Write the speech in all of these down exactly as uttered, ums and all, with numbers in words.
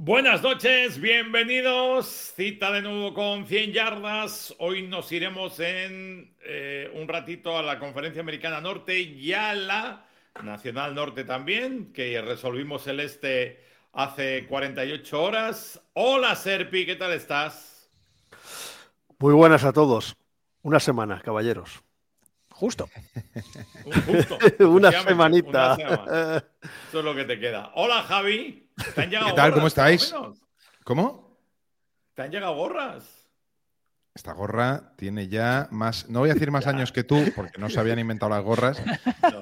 Buenas noches, bienvenidos. Cita de nuevo con cien yardas. Hoy nos iremos en eh, un ratito a la Conferencia Americana Norte y a la Nacional Norte también, que resolvimos el este hace cuarenta y ocho horas. Hola Serpi, ¿qué tal estás? Muy buenas a todos. Una semana, caballeros. Justo. Justo. Una efectivamente, semanita. una semana. Eso es lo que te queda. Hola Javi. ¿Te han llegado ¿Qué tal? gorras, ¿Cómo estáis? por lo menos? ¿Cómo? ¿Te han llegado gorras? Esta gorra tiene ya más, no voy a decir más años que tú, porque no se habían inventado las gorras, No.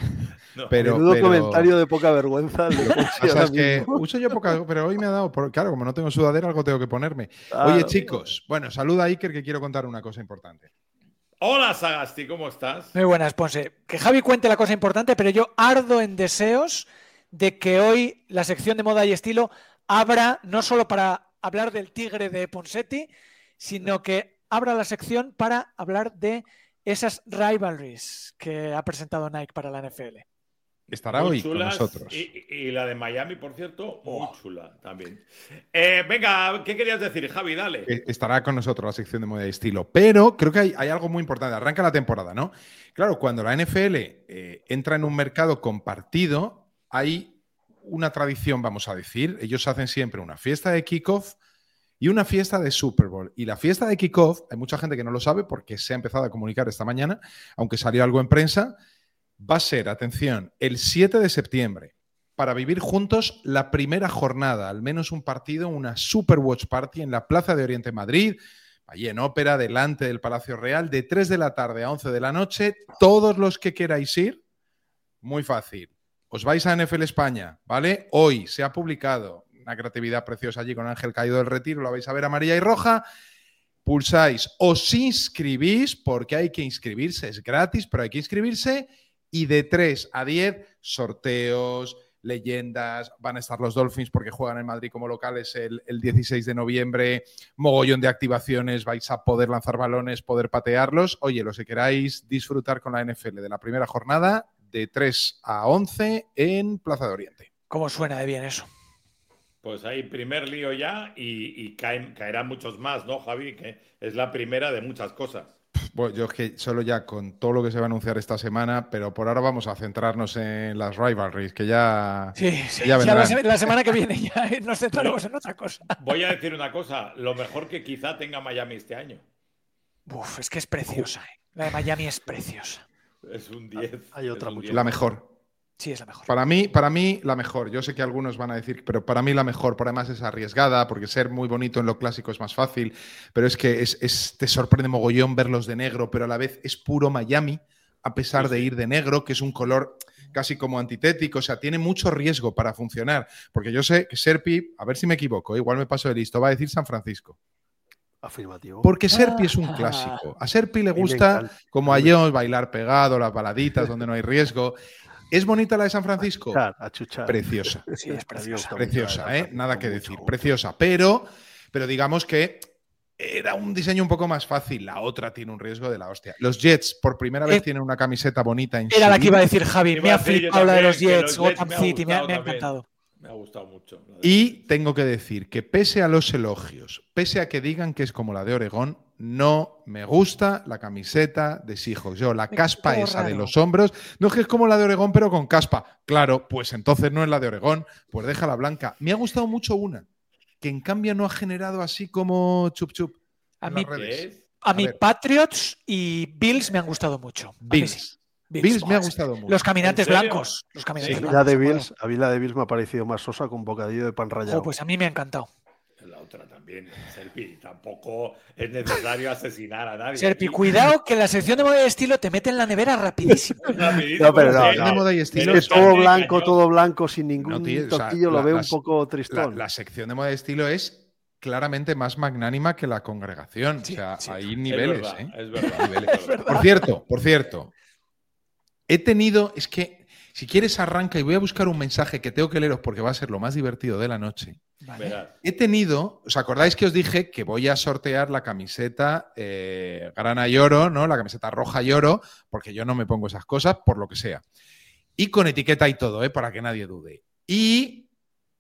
No. pero... Menudo pero- comentario de poca vergüenza. el de Lo que Ponzi pasa ahora es que mismo. uso yo poca, pero hoy me ha dado, por- claro, como no tengo sudadera, algo tengo que ponerme. Claro. Oye, chicos, bueno, saluda a Iker que quiero contar una cosa importante. Hola Sagasti, ¿cómo estás? Muy buenas, Ponce. Que Javi cuente la cosa importante, pero yo ardo en deseos de que hoy la sección de moda y estilo abra no solo para hablar del tigre de Ponseti, sino que abra la sección para hablar de esas rivalries que ha presentado Nike para la N F L. Estará Muy hoy con chulas, nosotros. Y, y la de Miami, por cierto, muy chula también. Eh, venga, ¿qué querías decir, Javi? Dale. Eh, Estará con nosotros la sección de moda y estilo. Pero creo que hay, hay algo muy importante. Arranca la temporada, ¿no? Claro, cuando la N F L eh, entra en un mercado compartido, hay una tradición, vamos a decir. Ellos hacen siempre una fiesta de kickoff y una fiesta de Super Bowl. Y la fiesta de kickoff, hay mucha gente que no lo sabe porque se ha empezado a comunicar esta mañana, aunque salió algo en prensa, va a ser, atención, el siete de septiembre, para vivir juntos la primera jornada, al menos un partido, una Super Watch Party en la Plaza de Oriente Madrid, allí en Ópera, delante del Palacio Real, de tres de la tarde a once de la noche. Todos los que queráis ir, muy fácil. Os vais a N F L España, ¿vale? Hoy se ha publicado una creatividad preciosa allí con Ángel Caído del Retiro, la vais a ver amarilla y roja. Pulsáis, os inscribís, porque hay que inscribirse, es gratis, pero hay que inscribirse. Y de tres a diez, sorteos, leyendas, van a estar los Dolphins porque juegan en Madrid como locales el, el dieciséis de noviembre, mogollón de activaciones, vais a poder lanzar balones, poder patearlos. Oye, los que queráis disfrutar con la N F L de la primera jornada, de tres a once en Plaza de Oriente. ¿Cómo suena de bien eso? Pues hay primer lío ya y, y caen, caerán muchos más, ¿no, Javi? Que es la primera de muchas cosas. Bueno, yo es que solo ya con todo lo que se va a anunciar esta semana, pero por ahora vamos a centrarnos en las rivalries, que ya, Sí, que sí. ya Ya vendrán. la, se- la semana que viene ya nos centraremos Pero- en otra cosa. Voy a decir una cosa, lo mejor que quizá tenga Miami este año. Uf, es que es preciosa. ¿eh? La de Miami es preciosa. Es un diez. Hay otra es un mucho diez. La mejor. Sí, es la mejor. Para mí, para mí, la mejor. Yo sé que algunos van a decir, pero para mí la mejor, por además es arriesgada, porque ser muy bonito en lo clásico es más fácil, pero es que es, es- te sorprende mogollón verlos de negro, pero a la vez es puro Miami, a pesar Sí, de sí. ir de negro, que es un color casi como antitético, o sea, tiene mucho riesgo para funcionar, porque yo sé que Serpi, a ver si me equivoco, igual me paso de listo, va a decir San Francisco. Afirmativo. Porque Serpi es un Ah. clásico. A Serpi le A mí me gusta, encanta. como a Jones, bailar pegado, las baladitas donde no hay riesgo. ¿Es bonita la de San Francisco? Achuchar, achuchar. Preciosa. Sí, es A mí me preciosa. gusta mucho Preciosa, la de ¿eh? San Nada que Francisco, decir. mucho, Preciosa. Pero, pero digamos que era un diseño un poco más fácil. La otra tiene un riesgo de la hostia. Los Jets por primera vez Eh, tienen una camiseta bonita en Era la su que iba a vida. decir Javi. Iba Me a ha decir yo flipado la de también, los que Jets, los Jets Gotham me ha City, me ha, gustado me ha también. encantado. Me ha gustado mucho. la de- Y tengo que decir que pese a los elogios, pese a que digan que es como la de Oregón, no me gusta la camiseta de Seahawks. Yo, la Me caspa quedó esa de raro. los hombros, no es que es como la de Oregón, pero con caspa. Claro, pues entonces no es la de Oregón, pues déjala blanca. Me ha gustado mucho una, que en cambio no ha generado así como chup chup A en mí, las redes. ¿Qué es? a A mí ver. Patriots y Bills me han gustado mucho. A mí Bills. sí. Bills me ha Buah, gustado mucho. Los caminantes ¿En serio? blancos. Los caminantes Sí. blancos. La de ¿se acuerdan? Bills, a mí la de Bills me ha parecido más sosa con bocadillo de pan rallado. Jo, pues a mí me ha encantado. La otra también, Serpi. Tampoco es necesario asesinar a nadie. Serpi, aquí. cuidado que en la sección de moda y estilo te mete en la nevera rapidísimo. Rapidísimo, No, pero no, sí. no. De moda y estilo Pero Es que todo también, blanco, cañón. todo blanco, sin ningún No, tío, o sea, toquillo, lo la- veo las- un poco La, tristón. la sección de moda y estilo es claramente más magnánima que la congregación. Sí, o sea, sí. hay Es niveles, verdad, ¿eh? es verdad, Niveles. es verdad. Por cierto, por cierto, he tenido, es que si quieres arranca y voy a buscar un mensaje que tengo que leeros porque va a ser lo más divertido de la noche. Vale. Verás. He tenido, ¿os acordáis que os dije que voy a sortear la camiseta eh, grana y oro, ¿no? La camiseta roja y oro, porque yo no me pongo esas cosas por lo que sea. Y con etiqueta y todo, ¿eh? Para que nadie dude. Y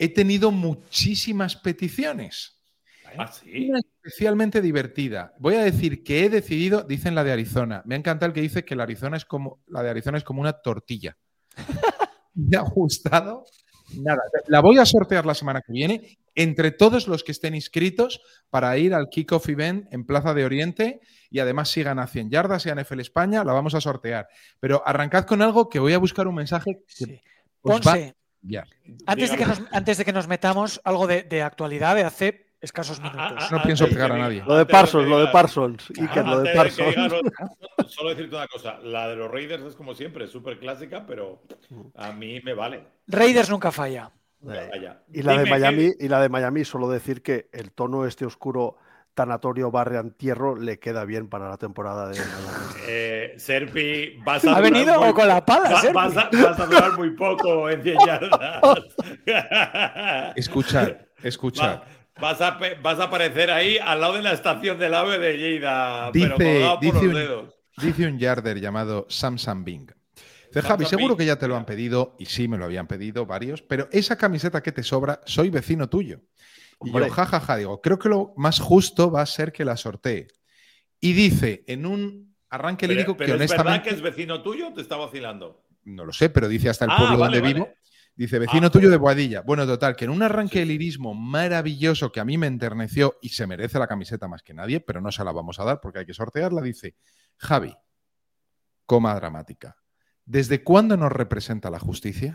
he tenido muchísimas peticiones. ¿Ah, sí? Una especialmente divertida. Voy a decir que he decidido, dicen la de Arizona. Me ha encantado el que dice que la, Arizona es como, la de Arizona es como una tortilla. Me ha gustado. Nada, la voy a sortear la semana que viene entre todos los que estén inscritos para ir al Kickoff Event en Plaza de Oriente y además sigan a cien yardas y a N F L España, la vamos a sortear. Pero arrancad con algo que voy a buscar un mensaje que Sí. os Ponce, va a cambiar. antes de, que nos, antes de que nos metamos, algo de, de actualidad de hace escasos minutos. Ah, ah, No ah, pienso antes pegar de a que- nadie. Lo de antes Parsons, que lo de digas- Parsons. Iker, lo de Antes Parsons. que digas lo- solo decirte una cosa, la de los Raiders es como siempre, súper clásica, pero a mí me vale. Raiders nunca falla. Eh, Vaya. Y la de Dime, Miami, ¿qué- y la de Miami, solo decir que el tono este oscuro tanatorio barre entierro le queda bien para la temporada de Miami. Eh, Serpi, vas a ¿Ha durar venido muy- o con la pala, va- Serpi? vas, a, vas a durar muy poco en cien yardas. Escuchad, escuchad. Va- Vas a, pe- vas a aparecer ahí al lado de la estación del AVE de Lleida, pero Dice, colgado por dice, los un, dedos. dice un yarder llamado Samsung Bing. Dice, Samsung Javi, seguro Bing. que ya te lo han pedido, y sí me lo habían pedido varios, pero esa camiseta que te sobra, soy vecino tuyo. Y Hombre. yo, jajaja, ja, ja, digo, creo que lo más justo va a ser que la sortee. Y dice, en un arranque Pero, lírico pero que ¿es verdad honestamente, que es vecino tuyo o te está vacilando? no lo sé, pero dice hasta el Ah, pueblo vale, donde vale. vivo, dice, vecino Ah, tuyo de joder. Boadilla. Bueno, total, que en un arranque Sí, de sí. lirismo maravilloso que a mí me enterneció y se merece la camiseta más que nadie, pero no se la vamos a dar porque hay que sortearla, dice, Javi, coma dramática, ¿desde cuándo nos representa la justicia?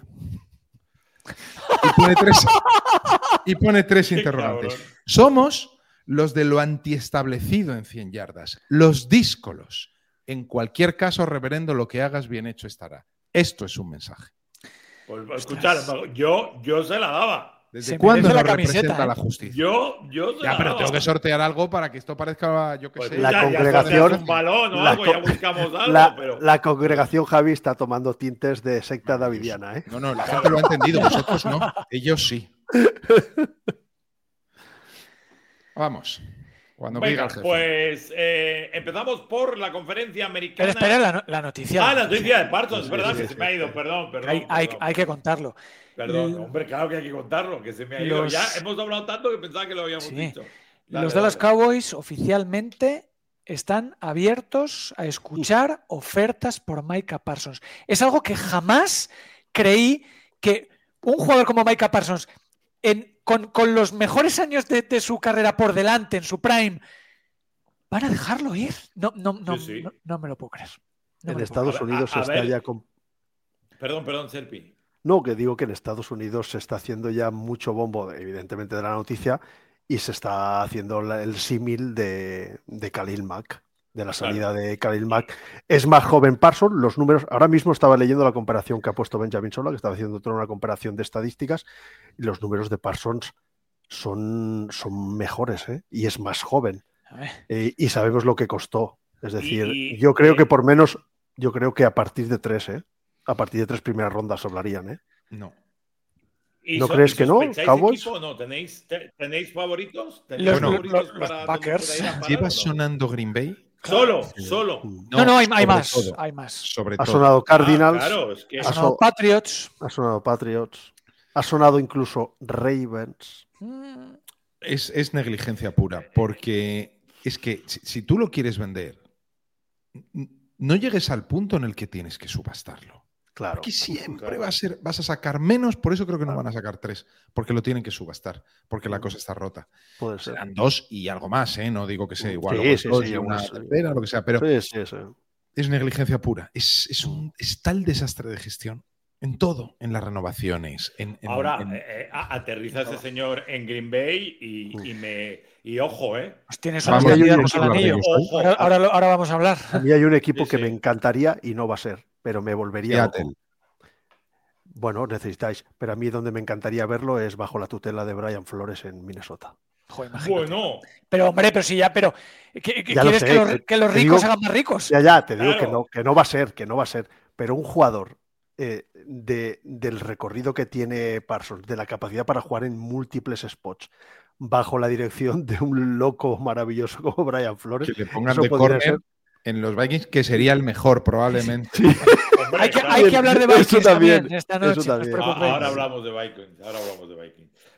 Y pone tres, y pone tres Qué interrogantes. cabrón. Somos los de lo antiestablecido en cien yardas, los díscolos. En cualquier caso, reverendo, lo que hagas bien hecho estará. Esto es un mensaje. Pues escuchar, yo, yo se la daba. ¿Desde Se cuándo merece nos la camiseta, representa ¿eh? la justicia? Yo, yo se Ya, la pero daba. tengo que sortear algo para que esto parezca, yo qué Pues sé. La ya- ya congregación- sorteas un balón o la algo, ya co- buscamos algo, La, pero... la congregación Javi está tomando tintes de secta davidiana, ¿eh? No, no, la gente lo ha entendido, vosotros no. Ellos sí. Vamos. Cuando diga Venga, el jefe. pues eh, empezamos por la conferencia americana. Pero espera la, no- la noticia. Ah, la noticia de Parsons, es Sí, verdad sí, que sí, se me ha sí. ido, perdón, perdón. Hay, hay- perdón. hay que contarlo. Perdón, L- hombre, claro que hay que contarlo, que se me ha ido. Los- Ya hemos hablado tanto que pensaba que lo habíamos Sí. dicho. Dale, Los Dallas dale. Cowboys oficialmente están abiertos a escuchar ofertas por Micah Parsons. Es algo que jamás creí que un jugador como Micah Parsons, en- con, con los mejores años de, de su carrera por delante, en su prime, van a dejarlo ir. No, no, no, Sí, sí. no, no me lo puedo creer. No En me lo puedo Estados A ver, Unidos a- se a está ver. ya con... Perdón, perdón, Serpi. No, que digo que en Estados Unidos se está haciendo ya mucho bombo, evidentemente, de la noticia y se está haciendo la- el símil de, de Khalil Mack, de la salida de Khalil Mack. Es más joven Parsons, los números, ahora mismo estaba leyendo la comparación que ha puesto Benjamin Sola, que estaba haciendo toda una comparación de estadísticas, y los números de Parsons son, son mejores, ¿eh? Y es más joven. A ver. Eh, y sabemos lo que costó. Es decir, y- yo creo eh, que por menos, yo creo que a partir de tres, ¿eh? A partir de tres primeras rondas hablarían, ¿eh? No. ¿Y ¿No so- crees y que no, sospecháis Cowboys? equipo o no? ¿Tenéis, te- ¿Tenéis favoritos? ¿Tenéis Los- favoritos los- los para Packers. donde pueda ir a parar ¿Lleva o no? sonando Green Bay? Solo, Sí. solo. No, no, hay, hay sobre más. todo, Hay más. sobre Ha todo. sonado Cardinals, Ah, claro, es que Ha Ha sonado so- Patriots. ha sonado Patriots, ha sonado incluso Ravens. Mm, Es, es negligencia pura, porque es que si, si tú lo quieres vender, n- no llegues al punto en el que tienes que subastarlo. Claro. Porque siempre Claro. va a ser, vas a sacar menos, por eso creo que no van a sacar tres, porque lo tienen que subastar, porque la cosa está rota. Puede ser. Serán dos y algo más, ¿eh? No digo que sea igual. Sí, luego sí, dos sí, y una unas- tercera, lo que sea, pero Sí, sí, sí. es negligencia pura. Es, es, un, es tal desastre de gestión en todo, en las renovaciones. En, en- ahora en- eh, a- aterriza ese señor en Green Bay y, y me y ojo, ¿eh? pues tienes Vamos, unos a hablar candidatos de al anillo. ellos, Ojo. Ahora, ahora lo- ahora vamos a hablar. A mí hay un equipo Sí, que sí. me encantaría y no va a ser, pero me volvería loco. Seattle. Bueno, necesitáis, pero a mí donde me encantaría verlo es bajo la tutela de Brian Flores en Minnesota. Joder, imagínate. Bueno, Pero, hombre, pero si ya, pero ¿qué- qué- Ya lo ¿quieres sé, que, los, que- que los te ricos digo- hagan más ricos? Ya, ya, te digo Claro. que no, que no va a ser, que no va a ser, pero un jugador eh, de, del recorrido que tiene Parsons, de la capacidad para jugar en múltiples spots, bajo la dirección de un loco maravilloso como Brian Flores, Que le pongan eso de podría corner ser- en los Vikings, que sería el mejor probablemente. hombre, Hay que, claro. hay que hablar de Eso Vikings también, también esta eso noche. no os también. Ah, preocupéis. ahora hablamos de Vikings, ahora hablamos de Vikings.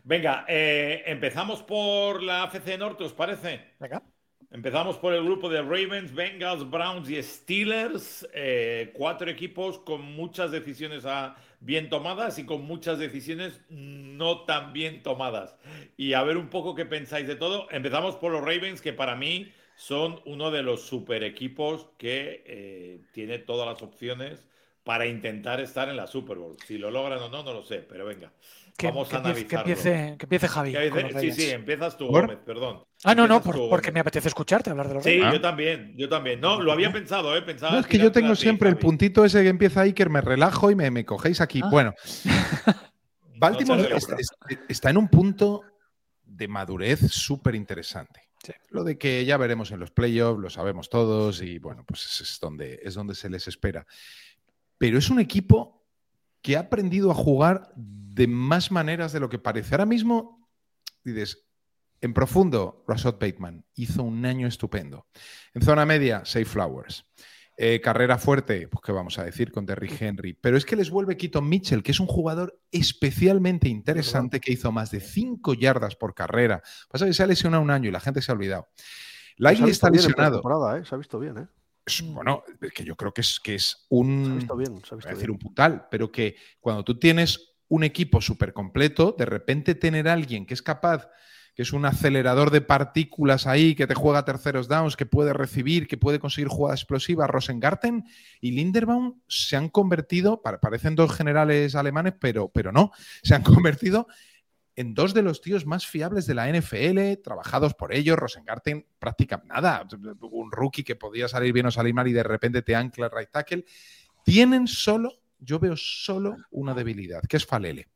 Venga, eh, empezamos por la A F C Norte, ¿os parece? Venga. Empezamos por el grupo de Ravens, Bengals, Browns y Steelers. Eh, cuatro equipos con muchas decisiones a, bien tomadas y con muchas decisiones no tan bien tomadas. Y a ver un poco qué pensáis de todo. Empezamos por los Ravens, que para mí son uno de los super equipos que eh, tiene todas las opciones para intentar estar en la Super Bowl. Si lo logran o no, no lo sé, pero venga. Que, Vamos que a empiece, que analizarlo. empiece, que empiece Javi. Que con dice- los sí, Ravens. sí, empiezas tú, ¿Por? Gómez, perdón. Ah, no, no, Empiezas por- tú, porque Gómez. me apetece escucharte hablar de los Sí, Ravens. Ah. yo también, yo también. No, lo había pensado, ¿eh? Pensaba No, es que yo tengo tirártela a ti, siempre el Javi. puntito ese que empieza ahí, que me relajo y me, me cogéis aquí. Ah. Bueno, Baltimore No te está, está- está en un punto de madurez súper interesante. Sí. Lo de que ya veremos en los playoffs, lo sabemos todos y bueno, pues es, es donde, es donde se les espera. Pero es un equipo que ha aprendido a jugar de más maneras de lo que parece. Ahora mismo, dices, en profundo, Rashad Bateman hizo un año estupendo. En zona media, Safe Flowers. Eh, carrera fuerte, pues qué vamos a decir, con Derrick Henry. Pero es que les vuelve Keaton Mitchell, que es un jugador especialmente interesante, que hizo más de cinco yardas por carrera. Pasa que se ha lesionado un año y la gente se ha olvidado. Lively está bien en lesionado. pretemporada, ¿eh? Se ha visto bien, ¿eh? Es- bueno, es que yo creo que es, que es Se ha un, visto bien, se ha voy visto a decir bien. un putal, pero que cuando tú tienes un equipo súper completo, de repente tener a alguien que es capaz, que es un acelerador de partículas ahí, que te juega terceros downs, que puede recibir, que puede conseguir jugadas explosivas, Rosengarten y Linderbaum se han convertido, pa- parecen dos generales alemanes, pero, pero no, se han convertido en dos de los tíos más fiables de la N F L, trabajados por ellos. Rosengarten prácticamente nada, un rookie que podía salir bien o salir mal y de repente te ancla el right tackle. Tienen solo, yo veo solo una debilidad, que es Falele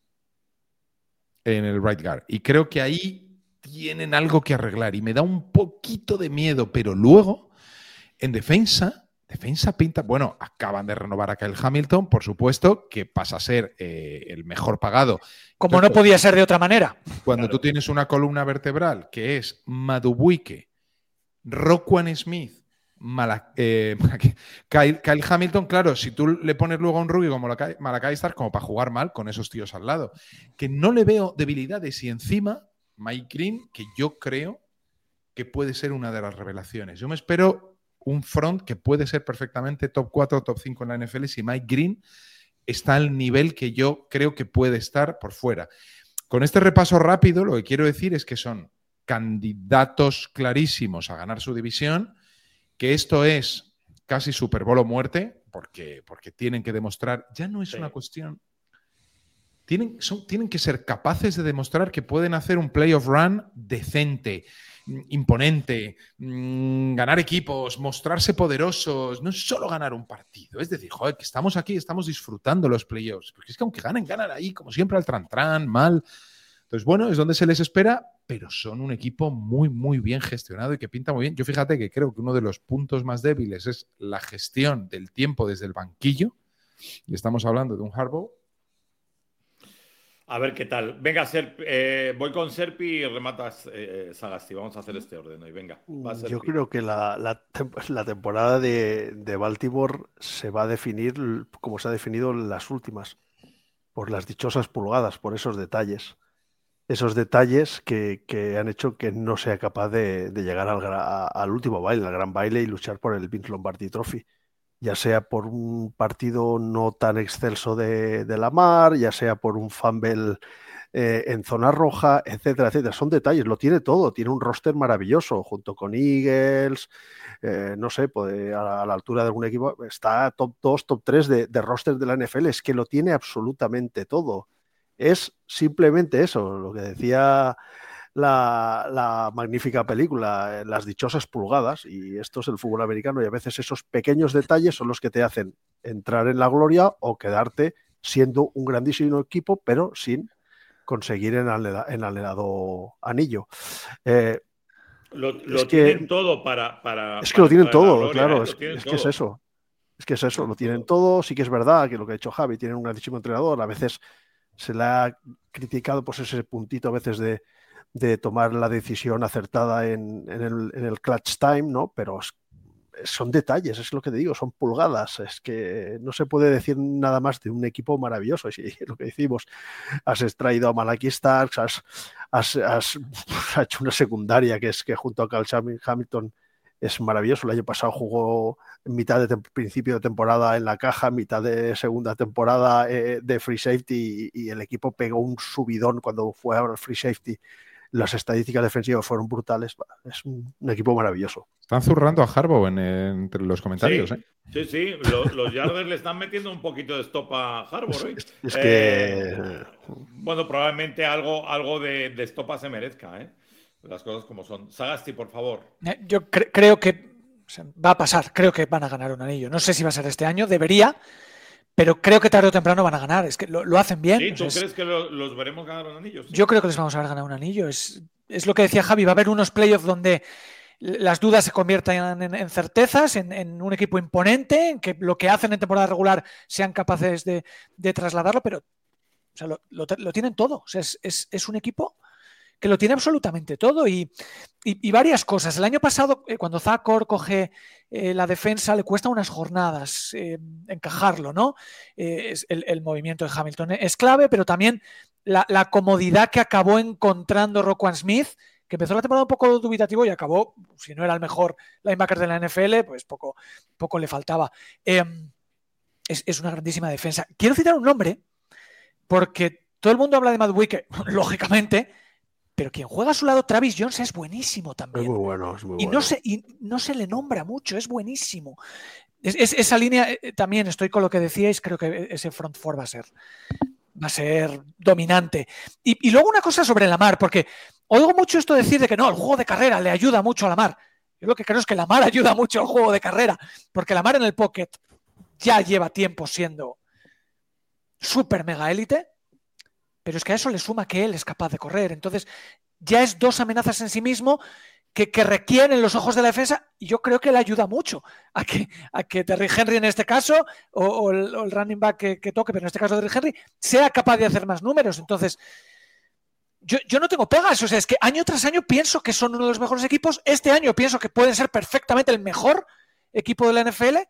en el right guard. Y creo que ahí tienen algo que arreglar y me da un poquito de miedo, pero luego en defensa... Defensa pinta, bueno, acaban de renovar a Kyle Hamilton, por supuesto, que pasa a ser eh, el mejor pagado. Como Entonces, no podía ser de otra manera. cuando Claro. tú tienes una columna vertebral que es Madubuike, Roquan Smith, Mala- eh, Kyle, Kyle Hamilton, claro, si tú le pones luego a un rookie como Malakai Malakai Starr, como para jugar mal con esos tíos al lado, que no le veo debilidades y encima Mike Green, que yo creo que puede ser una de las revelaciones. Yo me espero un front que puede ser perfectamente top cuatro o top cinco en la N F L si Mike Green está al nivel que yo creo que puede estar por fuera. Con este repaso rápido, lo que quiero decir es que son candidatos clarísimos a ganar su división, que esto es casi Super Bowl o muerte, porque, porque tienen que demostrar, ya no es Sí. una cuestión, tienen, son, tienen que ser capaces de demostrar que pueden hacer un playoff run decente, imponente, mmm, ganar equipos, mostrarse poderosos, no es solo ganar un partido, es decir, joder, que estamos aquí, estamos disfrutando los playoffs, porque es que aunque ganen, ganan ahí, como siempre, al tran-tran, mal. Entonces, bueno, es donde se les espera, pero son un equipo muy, muy bien gestionado y que pinta muy bien. Yo fíjate que creo que uno de los puntos más débiles es la gestión del tiempo desde el banquillo, y estamos hablando de un Harbaugh. A ver qué tal. Venga, Serp, eh, voy con Serpi y rematas eh, Sagasti. Vamos a hacer este orden hoy. Venga, va Yo Serpi. creo que la, la tem- la temporada de, de Baltimore se va a definir l- como se ha definido en las últimas, por las dichosas pulgadas, por esos detalles. Esos detalles que, que han hecho que no sea capaz de, de llegar al, gra- a- al último baile, al gran baile y luchar por el Vince Lombardi Trophy. Ya sea por un partido no tan excelso de, de Lamar, ya sea por un fumble eh, en zona roja, etcétera, etcétera. Son detalles, lo tiene todo, tiene un roster maravilloso, junto con Eagles, eh, no sé, pues, a, la, a la altura de algún equipo, está top dos, top tres de, de roster de la N F L, es que lo tiene absolutamente todo. Es simplemente eso, lo que decía la, la magnífica película, eh, las dichosas pulgadas, y esto es el fútbol americano, y a veces esos pequeños detalles son los que te hacen entrar en la gloria o quedarte siendo un grandísimo equipo, pero sin conseguir el anhelado anillo. Eh, Lo, lo es tienen que, todo para, para. es que para lo tienen entrar en la todo, gloria, claro, ¿eh? es, Lo tienen es que es todo. eso. Es que es eso, lo tienen Todo. todo. Sí que es verdad que lo que ha hecho Javi, tienen un grandísimo entrenador, a veces se le ha criticado pues ese puntito a veces de, de tomar la decisión acertada en, en, el, en el clutch time, ¿no? Pero es, son detalles, es lo que te digo, son pulgadas. Es que no se puede decir nada más de un equipo maravilloso. Y lo que decimos, has extraído a Malaki Starks, has, has, has, has hecho una secundaria que es que junto a Cal Hamilton es maravilloso. El año pasado jugó en mitad de principio de temporada en la caja, mitad de segunda temporada eh, de free safety y, y el equipo pegó un subidón cuando fue al free safety. Las estadísticas defensivas fueron brutales. Es un, un equipo maravilloso. Están zurrando a Harbaugh en, en, entre los comentarios. Sí, ¿eh? sí, sí. Los, los Yarders le están metiendo un poquito de stop a Harbaugh. ¿eh? Es, es eh, que... Bueno, probablemente algo, algo de, de estopa se merezca, ¿eh? Las cosas como son. Sagasti, por favor. Yo cre creo que o sea, va a pasar. Creo que van a ganar un anillo. No sé si va a ser este año. Debería. Pero creo que tarde o temprano van a ganar. Es que lo, lo hacen bien. ¿Sí? ¿Tú o sea, crees es... que lo, los veremos ganar un anillo? ¿Sí? Yo creo que les vamos a ver ganar un anillo. Es, es lo que decía Javi. Va a haber unos playoffs donde las dudas se conviertan en, en certezas, en, en un equipo imponente, en que lo que hacen en temporada regular sean capaces de, de trasladarlo, pero o sea, lo, lo, lo tienen todo. O sea, es, es, es un equipo que lo tiene absolutamente todo y, y, y varias cosas. El año pasado, eh, cuando Zacor coge eh, la defensa, le cuesta unas jornadas eh, encajarlo, ¿no? Eh, es el, el movimiento de Hamilton es clave, pero también la, la comodidad que acabó encontrando Roquan Smith, que empezó la temporada un poco dubitativo y acabó, si no era el mejor linebacker de la N F L, pues poco, poco le faltaba. Eh, es, es una grandísima defensa. Quiero citar un nombre, porque todo el mundo habla de Matt Wicker, lógicamente, pero quien juega a su lado, Travis Jones, es buenísimo también. Es muy bueno, es muy y, bueno. No se, y no se le nombra mucho, es buenísimo. Es, es, esa línea, eh, también estoy con lo que decíais, creo que ese front four va a ser, va a ser dominante. Y, y luego una cosa sobre Lamar, porque oigo mucho esto de decir de que no, el juego de carrera le ayuda mucho a Lamar. Yo lo que creo es que Lamar ayuda mucho al juego de carrera, porque Lamar en el pocket ya lleva tiempo siendo súper mega élite, pero es que a eso le suma que él es capaz de correr. Entonces, ya es dos amenazas en sí mismo que, que requieren los ojos de la defensa, y yo creo que le ayuda mucho a que, a que Derrick Henry en este caso, o, o, el, o el running back que, que toque, pero en este caso Derrick Henry, sea capaz de hacer más números. Entonces, yo, yo no tengo pegas. O sea, es que año tras año pienso que son uno de los mejores equipos. Este año pienso que pueden ser perfectamente el mejor equipo de la N F L.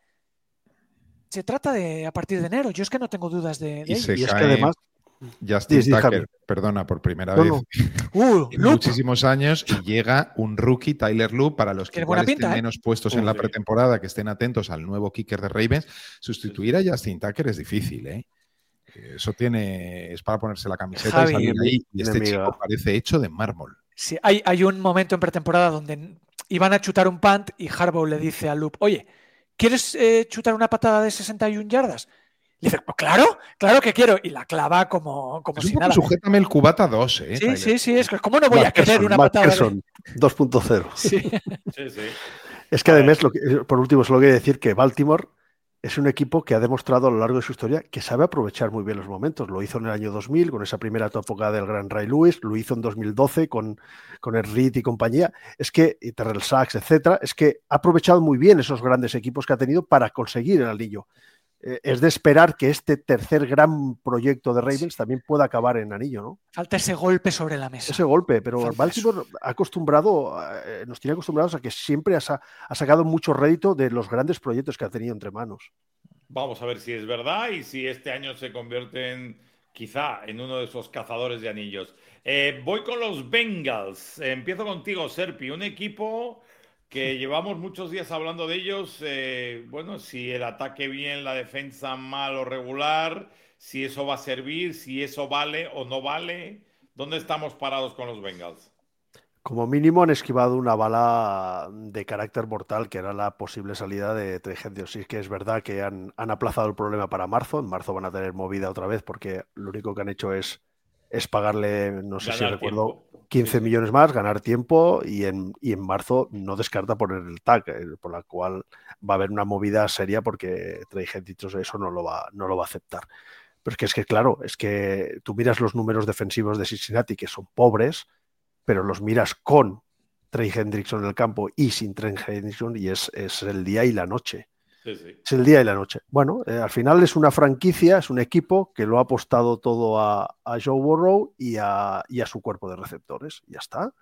Se trata de a partir de enero. Yo es que no tengo dudas de, de y, ello. se y es cae... que además Justin sí, sí, Tucker, Javi. perdona, por primera No, vez no. Uh, en Loop. muchísimos años, y llega un rookie, Tyler Loop, para los que Tiene igual buena estén pinta, ¿eh? menos puestos Uh, en la sí. pretemporada, que estén atentos al nuevo kicker de Ravens. Sustituir a Justin Tucker es difícil, ¿eh? Eso tiene, es para ponerse la camiseta Javi, y salir ahí. Y este enemiga. chico parece hecho de mármol. Sí, hay, hay un momento en pretemporada donde iban a chutar un punt y Harbaugh le dice a Loop, oye, ¿quieres eh, chutar una patada de sesenta y una yardas? Y dice, pues claro, claro que quiero. Y la clava como, como Es un si poco nada. sujétame el cubata dos, ¿eh? Sí, Tyler. sí, sí, es que ¿cómo no voy a querer Mackerson, una patada? De... Mackerson dos punto cero. Sí. Sí, sí. Es que A además, ver. lo que, por último, solo quiero decir que Baltimore es un equipo que ha demostrado a lo largo de su historia que sabe aprovechar muy bien los momentos. Lo hizo en el año dos mil con esa primera época del gran Ray Lewis, lo hizo en dos mil doce con, con el Reed y compañía. Es que, y Terrell Sachs, etcétera, es que ha aprovechado muy bien esos grandes equipos que ha tenido para conseguir el anillo. Eh, es de esperar que este tercer gran proyecto de Ravens sí. también pueda acabar en anillo, ¿no? Falta ese golpe sobre la mesa. Ese golpe, pero Falta Baltimore eso. ha acostumbrado, eh, nos tiene acostumbrados a que siempre ha, ha sacado mucho rédito de los grandes proyectos que ha tenido entre manos. Vamos a ver si es verdad y si este año se convierten quizá en uno de esos cazadores de anillos. Eh, voy con los Bengals. Eh, empiezo contigo, Serpi. Un equipo que llevamos muchos días hablando de ellos. Eh, bueno, si el ataque bien, la defensa mal o regular, si eso va a servir, si eso vale o no vale. ¿Dónde estamos parados con los Bengals? Como mínimo han esquivado una bala de carácter mortal, que era la posible salida de Trey Hendricks. Sí que es verdad que han, han aplazado el problema para marzo. En marzo van a tener movida otra vez porque lo único que han hecho es, es pagarle, no sé Ganar si recuerdo, tiempo. quince Sí, sí. millones más, ganar tiempo y en, y en marzo no descarta poner el tag, eh, por la cual va a haber una movida seria porque Trey Hendricks eso no lo va, no lo va a aceptar. Pero es que, es que, claro, es que tú miras los números defensivos de Cincinnati, que son pobres, pero los miras con Trey Hendrickson en el campo y sin Trey Hendrickson y es, es el día y la noche. Sí, sí. Es el día y la noche. Bueno, eh, al final es una franquicia, es un equipo que lo ha apostado todo a, a Joe Burrow y a, y a su cuerpo de receptores. Ya está.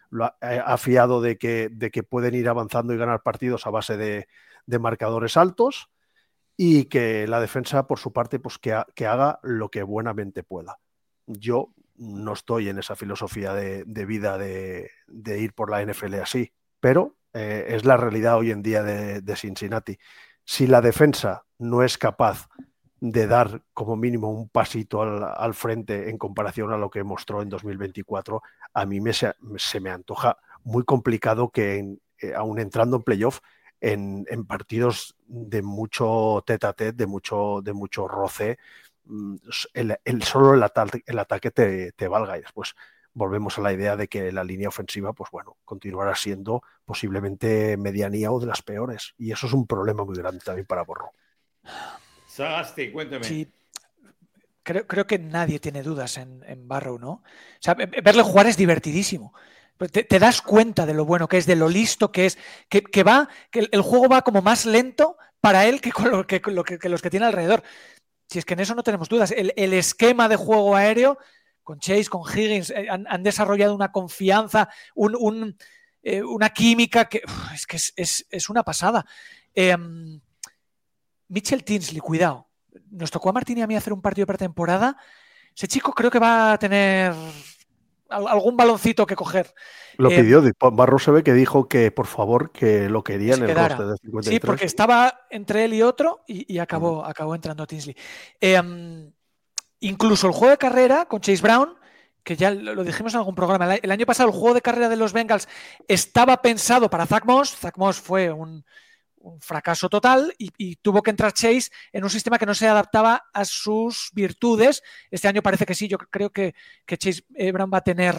lo ha, ha fiado de que, de que pueden ir avanzando y ganar partidos a base de, de marcadores altos, y que la defensa, por su parte, pues que, ha, que haga lo que buenamente pueda. Yo no estoy en esa filosofía de, de vida de, de ir por la N F L así, pero eh, es la realidad hoy en día de, de Cincinnati. Si la defensa no es capaz de dar como mínimo un pasito al, al frente en comparación a lo que mostró en dos mil veinticuatro, a mí me, se, se me antoja muy complicado que en, eh, aún entrando en playoff, en, en partidos de mucho tete a tete, de mucho, de mucho roce, el, el, solo el, ata el ataque te, te valga, y después volvemos a la idea de que la línea ofensiva, pues bueno, continuará siendo posiblemente medianía o de las peores, y eso es un problema muy grande también para Burrow. Sagasti, cuénteme. Sí, creo, creo que nadie tiene dudas en, en Burrow, ¿no? O sea, verle jugar es divertidísimo. Te, te das cuenta de lo bueno que es, de lo listo que es, que, que va, que el, el juego va como más lento para él que con lo que, con lo que, que los que tiene alrededor. Si es que en eso no tenemos dudas. El, el esquema de juego aéreo, con Chase, con Higgins, eh, han, han desarrollado una confianza, un, un, eh, una química que uf, es que es, es, es una pasada. Eh, Mitchell Tinsley, cuidado. Nos tocó a Martín y a mí hacer un partido de pretemporada. Ese chico creo que va a tener algún baloncito que coger. Lo eh, pidió, Barro se ve que dijo que por favor que lo quería en el roster de cincuenta y tres. Sí, porque estaba entre él y otro y, y acabó, mm. acabó entrando Tinsley. Eh, incluso el juego de carrera con Chase Brown, que ya lo dijimos en algún programa, el año pasado el juego de carrera de los Bengals estaba pensado para Zach Moss. Zach Moss fue un, un fracaso total y, y tuvo que entrar Chase en un sistema que no se adaptaba a sus virtudes. Este año parece que sí. Yo creo que, que Chase Brown va a tener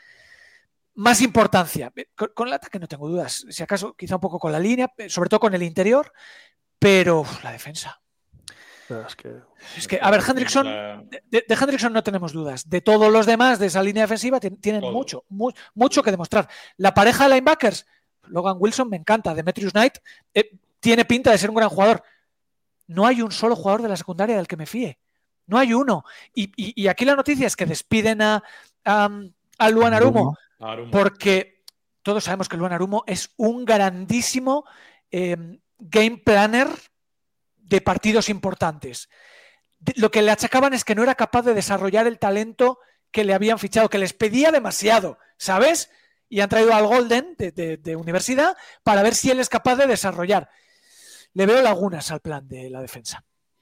más importancia. Con, con el ataque no tengo dudas. Si acaso, quizá un poco con la línea, sobre todo con el interior, pero uf, la defensa. Es que, es que, a ver, Hendrickson, de, de Hendrickson no tenemos dudas. De todos los demás de esa línea defensiva tienen Todo. mucho, mu mucho que demostrar. La pareja de linebackers, Logan Wilson me encanta, Demetrius Knight eh, tiene pinta de ser un gran jugador. No hay un solo jugador de la secundaria del que me fíe. No hay uno. Y, y, y aquí la noticia es que despiden a, a, a Luan Arumo, Arumo, porque todos sabemos que Luan Arumo es un grandísimo eh, game planner de partidos importantes. Lo que le achacaban es que no era capaz de desarrollar el talento que le habían fichado, que les pedía demasiado, ¿sabes? Y han traído al Golden de, de, de universidad para ver si él es capaz de desarrollar. Le veo lagunas al plan de la defensa.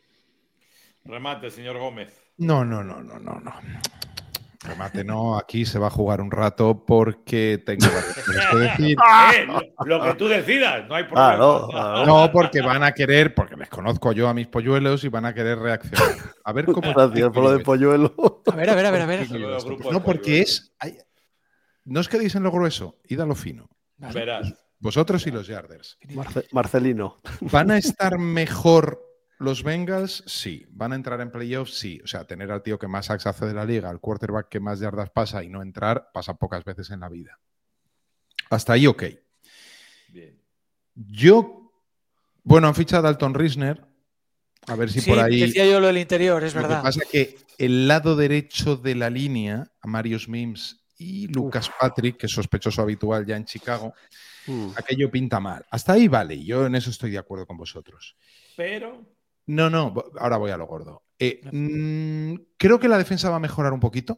Remate, señor Gómez. No, no, no, no, no, no. Remate no, aquí se va a jugar un rato porque tengo que decir. Eh, lo, lo que tú decidas, no hay problema. Ah, no, ah, no, porque van a querer, porque les conozco yo a mis polluelos y van a querer reaccionar. A ver cómo. Gracias por lo de polluelo. A ver, a ver, a ver, a ver. No, porque es. Hay, no os quedéis en lo grueso, id a lo fino. Vale. Verás. Vosotros y los Yarders. Marce Marcelino. ¿Van a estar mejor los Bengals? Sí. ¿Van a entrar en playoffs? Sí. O sea, tener al tío que más sacks hace de la liga, al quarterback que más yardas pasa y no entrar, pasa pocas veces en la vida. Hasta ahí, ok. Bien. Yo, bueno, han fichado a Dalton Risner. A ver si sí, por ahí. Decía yo lo del interior, es lo verdad. Lo que pasa es que el lado derecho de la línea, a Marius Mims y Lucas Uf. Patrick, que es sospechoso habitual ya en Chicago, Uf. aquello pinta mal. Hasta ahí vale, yo en eso estoy de acuerdo con vosotros. Pero... No, no, ahora voy a lo gordo. Eh, mmm, creo que la defensa va a mejorar un poquito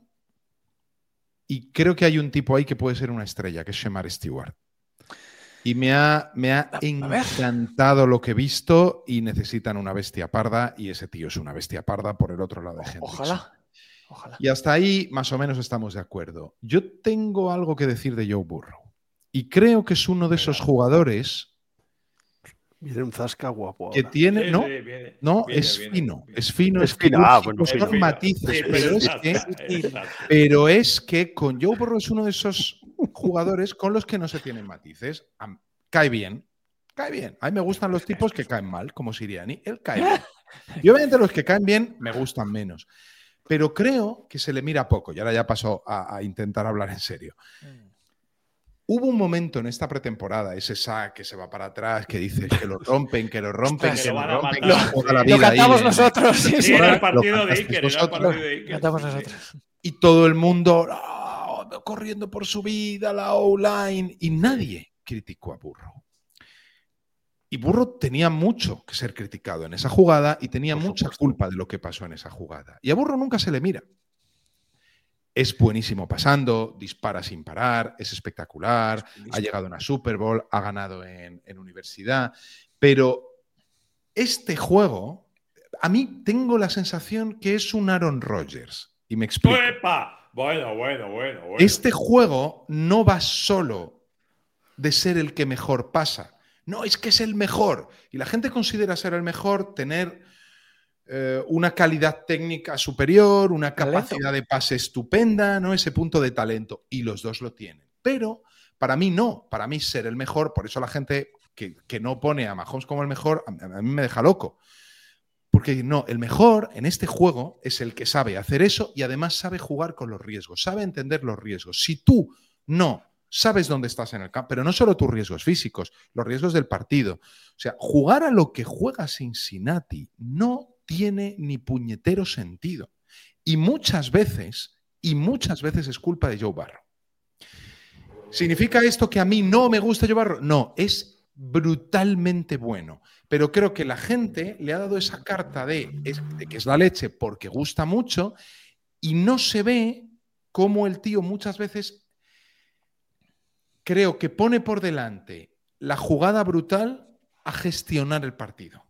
y creo que hay un tipo ahí que puede ser una estrella, que es Shemar Stewart. Y me ha, me ha encantado lo que he visto y necesitan una bestia parda y ese tío es una bestia parda por el otro lado de Hendrickson. Ojalá. Ojalá. Y hasta ahí más o menos estamos de acuerdo. Yo tengo algo que decir de Joe Burrow y creo que es uno de esos jugadores viene un zasca guapo que tiene, viene, no, viene, no viene, es, viene, fino, viene. es fino, es es fino, fino, ah, bueno, son es fino. matices, Sí, pero, es que, pero es que con Joe Burrow es uno de esos jugadores con los que no se tienen matices. Cae bien, cae bien. A mí me gustan los tipos que caen mal, como Sirianni. Él cae bien. Y obviamente los que caen bien me gustan menos. Pero creo que se le mira poco. Y ahora ya paso a, a intentar hablar en serio. Mm. Hubo un momento en esta pretemporada, ese sack que se va para atrás, que dice que lo rompen, que lo rompen, Ostras, que lo lo rompen. Lo, que la vida lo cantamos ahí, nosotros. Sí, sí, era el sí. partido de Iker. Era el partido de Iker. Cantamos nosotros. Y todo el mundo... Oh, jugando, corriendo por su vida, la O-line, y nadie criticó a Burrow. Y Burrow tenía mucho que ser criticado en esa jugada y tenía mucha culpa de lo que pasó en esa jugada. Y a Burrow nunca se le mira. Es buenísimo pasando, dispara sin parar, es espectacular, ha llegado a una Super Bowl, ha ganado en, en universidad, pero este juego, a mí tengo la sensación que es un Aaron Rodgers. Y me explico. ¡Epa! Bueno, bueno, bueno, bueno. Este juego no va solo de ser el que mejor pasa. No, es que es el mejor. Y la gente considera ser el mejor, tener eh, una calidad técnica superior, una capacidad de pase estupenda, ¿no? Ese punto de talento. Y los dos lo tienen. Pero para mí no. Para mí ser el mejor, por eso la gente que, que no pone a Mahomes como el mejor, a, a mí me deja loco. Porque no, el mejor en este juego es el que sabe hacer eso y además sabe jugar con los riesgos, sabe entender los riesgos. Si tú no sabes dónde estás en el campo, pero no solo tus riesgos físicos, los riesgos del partido. O sea, jugar a lo que juega Cincinnati no tiene ni puñetero sentido. Y muchas veces, y muchas veces es culpa de Joe Burrow. ¿Significa esto que a mí no me gusta Joe Burrow? No, es brutalmente bueno. Pero creo que la gente le ha dado esa carta de, de que es la leche porque gusta mucho y no se ve cómo el tío muchas veces creo que pone por delante la jugada brutal a gestionar el partido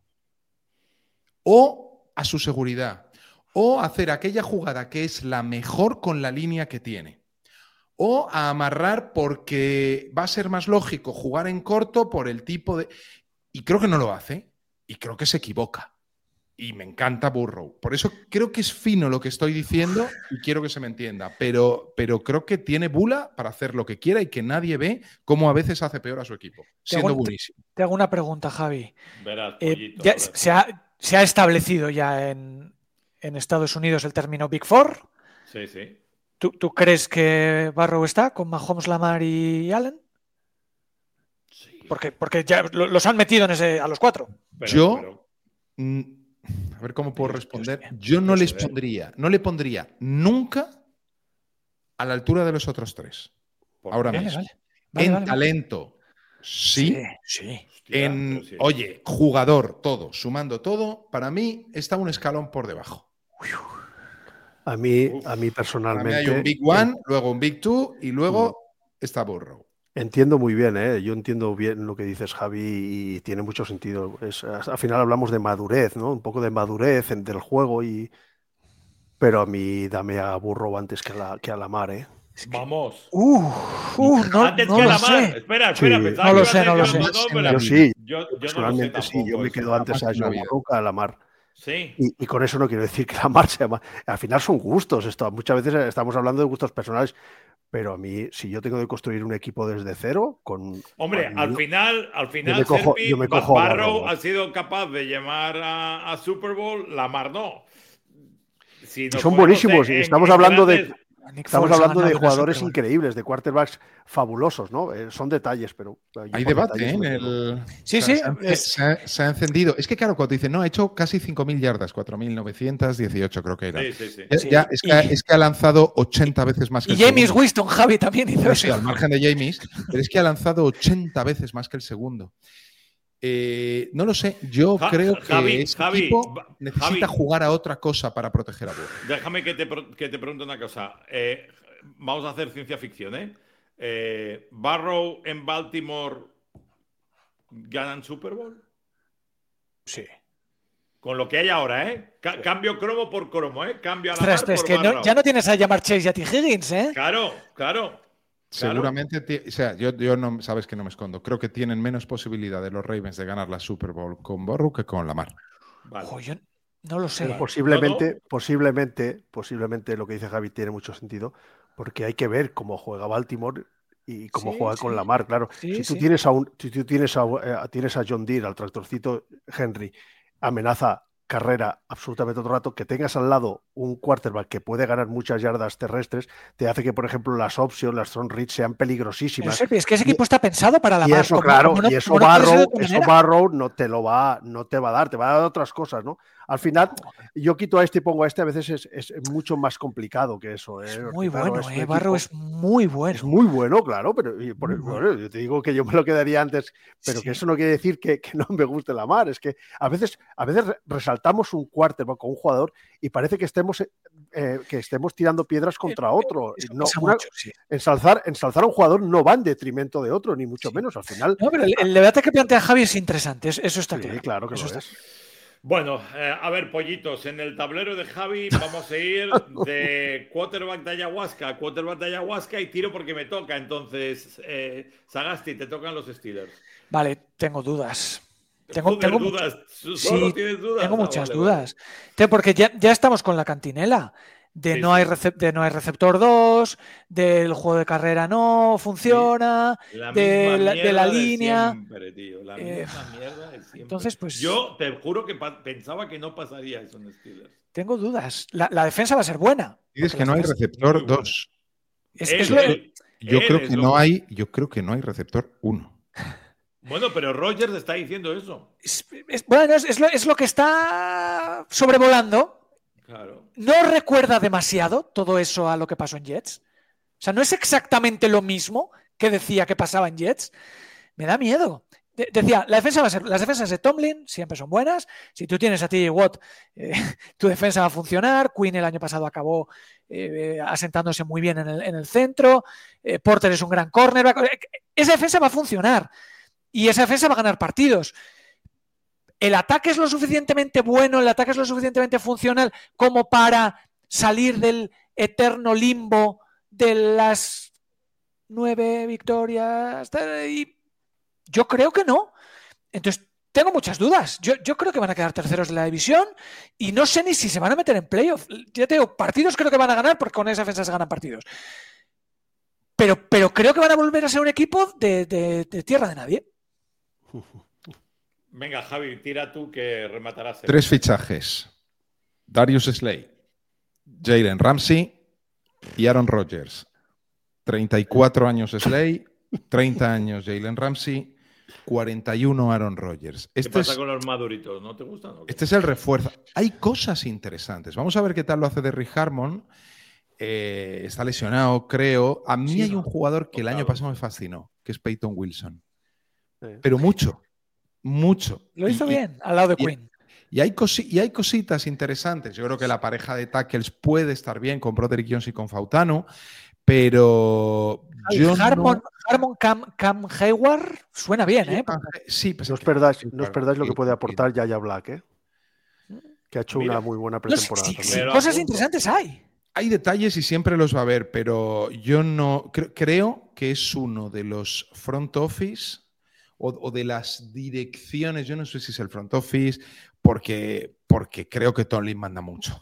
o a su seguridad o a hacer aquella jugada que es la mejor con la línea que tiene o a amarrar porque va a ser más lógico jugar en corto por el tipo de... Y creo que no lo hace y creo que se equivoca. Y me encanta Burrow. Por eso creo que es fino lo que estoy diciendo y quiero que se me entienda. Pero, pero creo que tiene bula para hacer lo que quiera y que nadie ve cómo a veces hace peor a su equipo. Siendo hago, buenísimo. Te, te hago una pregunta, Javi. Verás, eh, ya, se, ha, se ha establecido ya en, en Estados Unidos el término Big Four. Sí, sí. ¿Tú, ¿Tú crees que Burrow está con Mahomes, Lamar y Allen? Porque, porque ya los han metido en ese, a los cuatro. Pero, yo, pero... Mm, a ver cómo puedo responder. Yo no les pondría, no le pondría nunca a la altura de los otros tres. Ahora vale, mismo. Vale, vale, en vale, talento, sí. Sí, sí. En, sí. Oye, jugador, todo, sumando todo, para mí está un escalón por debajo. A mí, a mí personalmente. Para mí hay un Big One, el... luego un Big Two y luego mm. está Burrow. Entiendo muy bien, ¿eh? Yo entiendo bien lo que dices, Javi, y tiene mucho sentido. Es, al final hablamos de madurez, ¿no? Un poco de madurez en, del juego, y pero a mí dame a Burrow antes que a, la, que a Lamar, ¿eh? Vamos. Uh, uh, no, antes no que a lo Lamar. Sé. Espera, espera. Sí. No lo sé, no lo sé. No, pero yo sí, yo, yo personalmente no sé sí. Yo me quedo antes a Joe Burrow que a Lamar. Sí. Y, y con eso no quiero decir que Lamar sea más. Al final son gustos. Esto, muchas veces estamos hablando de gustos personales. Pero a mí, si yo tengo que construir un equipo desde cero, con... Hombre, con al yo, final, al final, yo me cojo, Serpi, yo me cojo Barrow Barrow. ha sido capaz de llamar a, a Super Bowl, Lamar no. Si son buenísimos. En, estamos en hablando grandes... de... Estamos hablando de jugadores increíbles, de quarterbacks fabulosos, ¿no? Eh, son detalles, pero... Hay debate, ¿eh? En el... Sí, o sea, sí. Se ha, es... se, ha, se ha encendido. Es que, claro, cuando dicen, no, ha hecho casi cinco mil yardas, cuatro mil novecientos dieciocho creo que era. Sí, sí, sí. Ya, sí. ya es, que, Y... es que ha lanzado ochenta veces más que y el James segundo. Winston, Javi, también hizo no, eso. Sí, al margen de James, pero es que ha lanzado ochenta veces más que el segundo. Eh, no lo sé, yo ja, creo que Javi, este Javi, equipo necesita Javi, jugar a otra cosa para proteger a Burrow. Déjame que te, que te pregunte una cosa. Eh, vamos a hacer ciencia ficción, ¿eh? eh ¿Burrow en Baltimore ganan Super Bowl? Sí. Con lo que hay ahora, ¿eh? C cambio cromo por cromo, ¿eh? Cambio a la Ostras, mar es por que Burrow. no, ya no tienes a llamar Chase y a T. Higgins, ¿eh? Claro, claro. Seguramente, claro. O sea, yo, yo no, sabes que no me escondo. Creo que tienen menos posibilidad de los Ravens de ganar la Super Bowl con Burrow que con Lamar. Vale. Oh, yo no lo sé. Pero posiblemente, ¿No, no? posiblemente, posiblemente lo que dice Javi tiene mucho sentido, porque hay que ver cómo juega Baltimore y cómo sí, juega sí. con Lamar. Claro, sí, si tú sí. tienes a un, si tú tienes a, eh, tienes a John Deere, al tractorcito Henry, amenaza carrera absolutamente todo el rato, que tengas al lado un quarterback que puede ganar muchas yardas terrestres, te hace que, por ejemplo, las options, las strong reads sean peligrosísimas. Pero es que ese equipo está pensado para la y eso, como, claro, como no, y eso Barrow, no eso Barrow no te lo va, no te va a dar, te va a dar otras cosas, ¿no? Al final, yo quito a este y pongo a este, a veces es, es mucho más complicado que eso. ¿eh? Es muy Claro, bueno, es eh, Barrow es muy bueno. Es muy bueno, claro, pero y por, Muy bueno, yo te digo que yo me lo quedaría antes, pero Sí. que eso no quiere decir que, que no me guste la mar. Es que a veces, a veces resaltamos un quarterback con un jugador y parece que estemos, eh, que estemos tirando piedras contra otro. Eso No, pasa una- mucho, sí. ensalzar, ensalzar a un jugador no va en detrimento de otro, ni mucho Sí. menos. Al final, No, pero el, el debate que plantea Javi es interesante, es- eso está sí, claro. claro que Eso lo está es. Bueno, eh, a ver, pollitos, en el tablero de Javi vamos a ir de quarterback de ayahuasca a quarterback de ayahuasca y tiro porque me toca. Entonces, eh, Sagasti, te tocan los Steelers. Vale, tengo dudas. Tengo, Joder, tengo dudas. mucho- Solo sí, tienes dudas. tengo Ah, muchas vale, dudas. Te- Porque ya, ya estamos con la cantinela. De, Sí, no hay sí. recep- de no hay receptor dos, del juego de carrera no funciona, vale. La de, misma la, de la mierda de línea. siempre, tío. La Eh, misma mierda de siempre. entonces, pues- Yo te juro que pa- pensaba que no pasaría eso en Steelers. Tengo dudas. La, la defensa va a ser buena. Dices porque que las no hay defensas- receptor Muy buena. dos. Es, Él, es lo- él, Yo él creo es que lo no hay, yo creo que no hay receptor uno. Bueno, pero Rogers está diciendo eso. es- es- bueno, es, es lo, es lo que está sobrevolando. Claro. No recuerda demasiado todo eso a lo que pasó en Jets. O sea, no es exactamente lo mismo que decía que pasaba en Jets. Me da miedo. De- decía, la defensa va a ser, las defensas de Tomlin siempre son buenas. Si tú tienes a T J Watt, eh, tu defensa va a funcionar. Quinn el año pasado acabó eh, asentándose muy bien en el, en el centro. Eh, Porter es un gran cornerback. Esa defensa va a funcionar. Y esa defensa va a ganar partidos. El ataque es lo suficientemente bueno, el ataque es lo suficientemente funcional como para salir del eterno limbo de las nueve victorias. Y yo creo que no. Entonces, tengo muchas dudas. Yo, yo creo que van a quedar terceros de la división y no sé ni si se van a meter en playoff. Ya te digo, partidos creo que van a ganar porque con esa defensa se ganan partidos. Pero, pero creo que van a volver a ser un equipo de, de, de tierra de nadie. Venga, Javi, tira tú que rematarás. el- Tres fichajes. Darius Slay, Jalen Ramsey y Aaron Rodgers. treinta y cuatro años Slay, treinta años Jalen Ramsey, cuarenta y uno Aaron Rodgers. ¿Qué Este pasa es, con los maduritos? ¿No te gustan? o qué? este es el refuerzo. Hay cosas interesantes. Vamos a ver qué tal lo hace Derrick Harmon. Eh, está lesionado, creo. A mí Sí, hay no. un jugador que el año Tocado. pasado me fascinó, que es Peyton Wilson. Sí. Pero mucho, mucho. Lo hizo Y- y- bien, al lado de y- Quinn. Y hay, cosi- y hay cositas interesantes. Yo creo que la pareja de tackles puede estar bien con Broderick Jones y con Fautano, pero yo Harmon, no... Harmon Cam, Cam Hayward suena bien, ¿eh? Sí, pues No os es que- perdáis, no os perdáis lo que puede Sí, aportar Yaya Black, ¿eh? Que ha hecho Mira. una muy buena No sé, pretemporada sí, también. sí, Pero cosas apunto. interesantes hay. Hay detalles y siempre los va a haber, pero yo no cre- creo que es uno de los front office o, o de las direcciones. Yo no sé si es el front office, porque, porque creo que Tomlin manda mucho.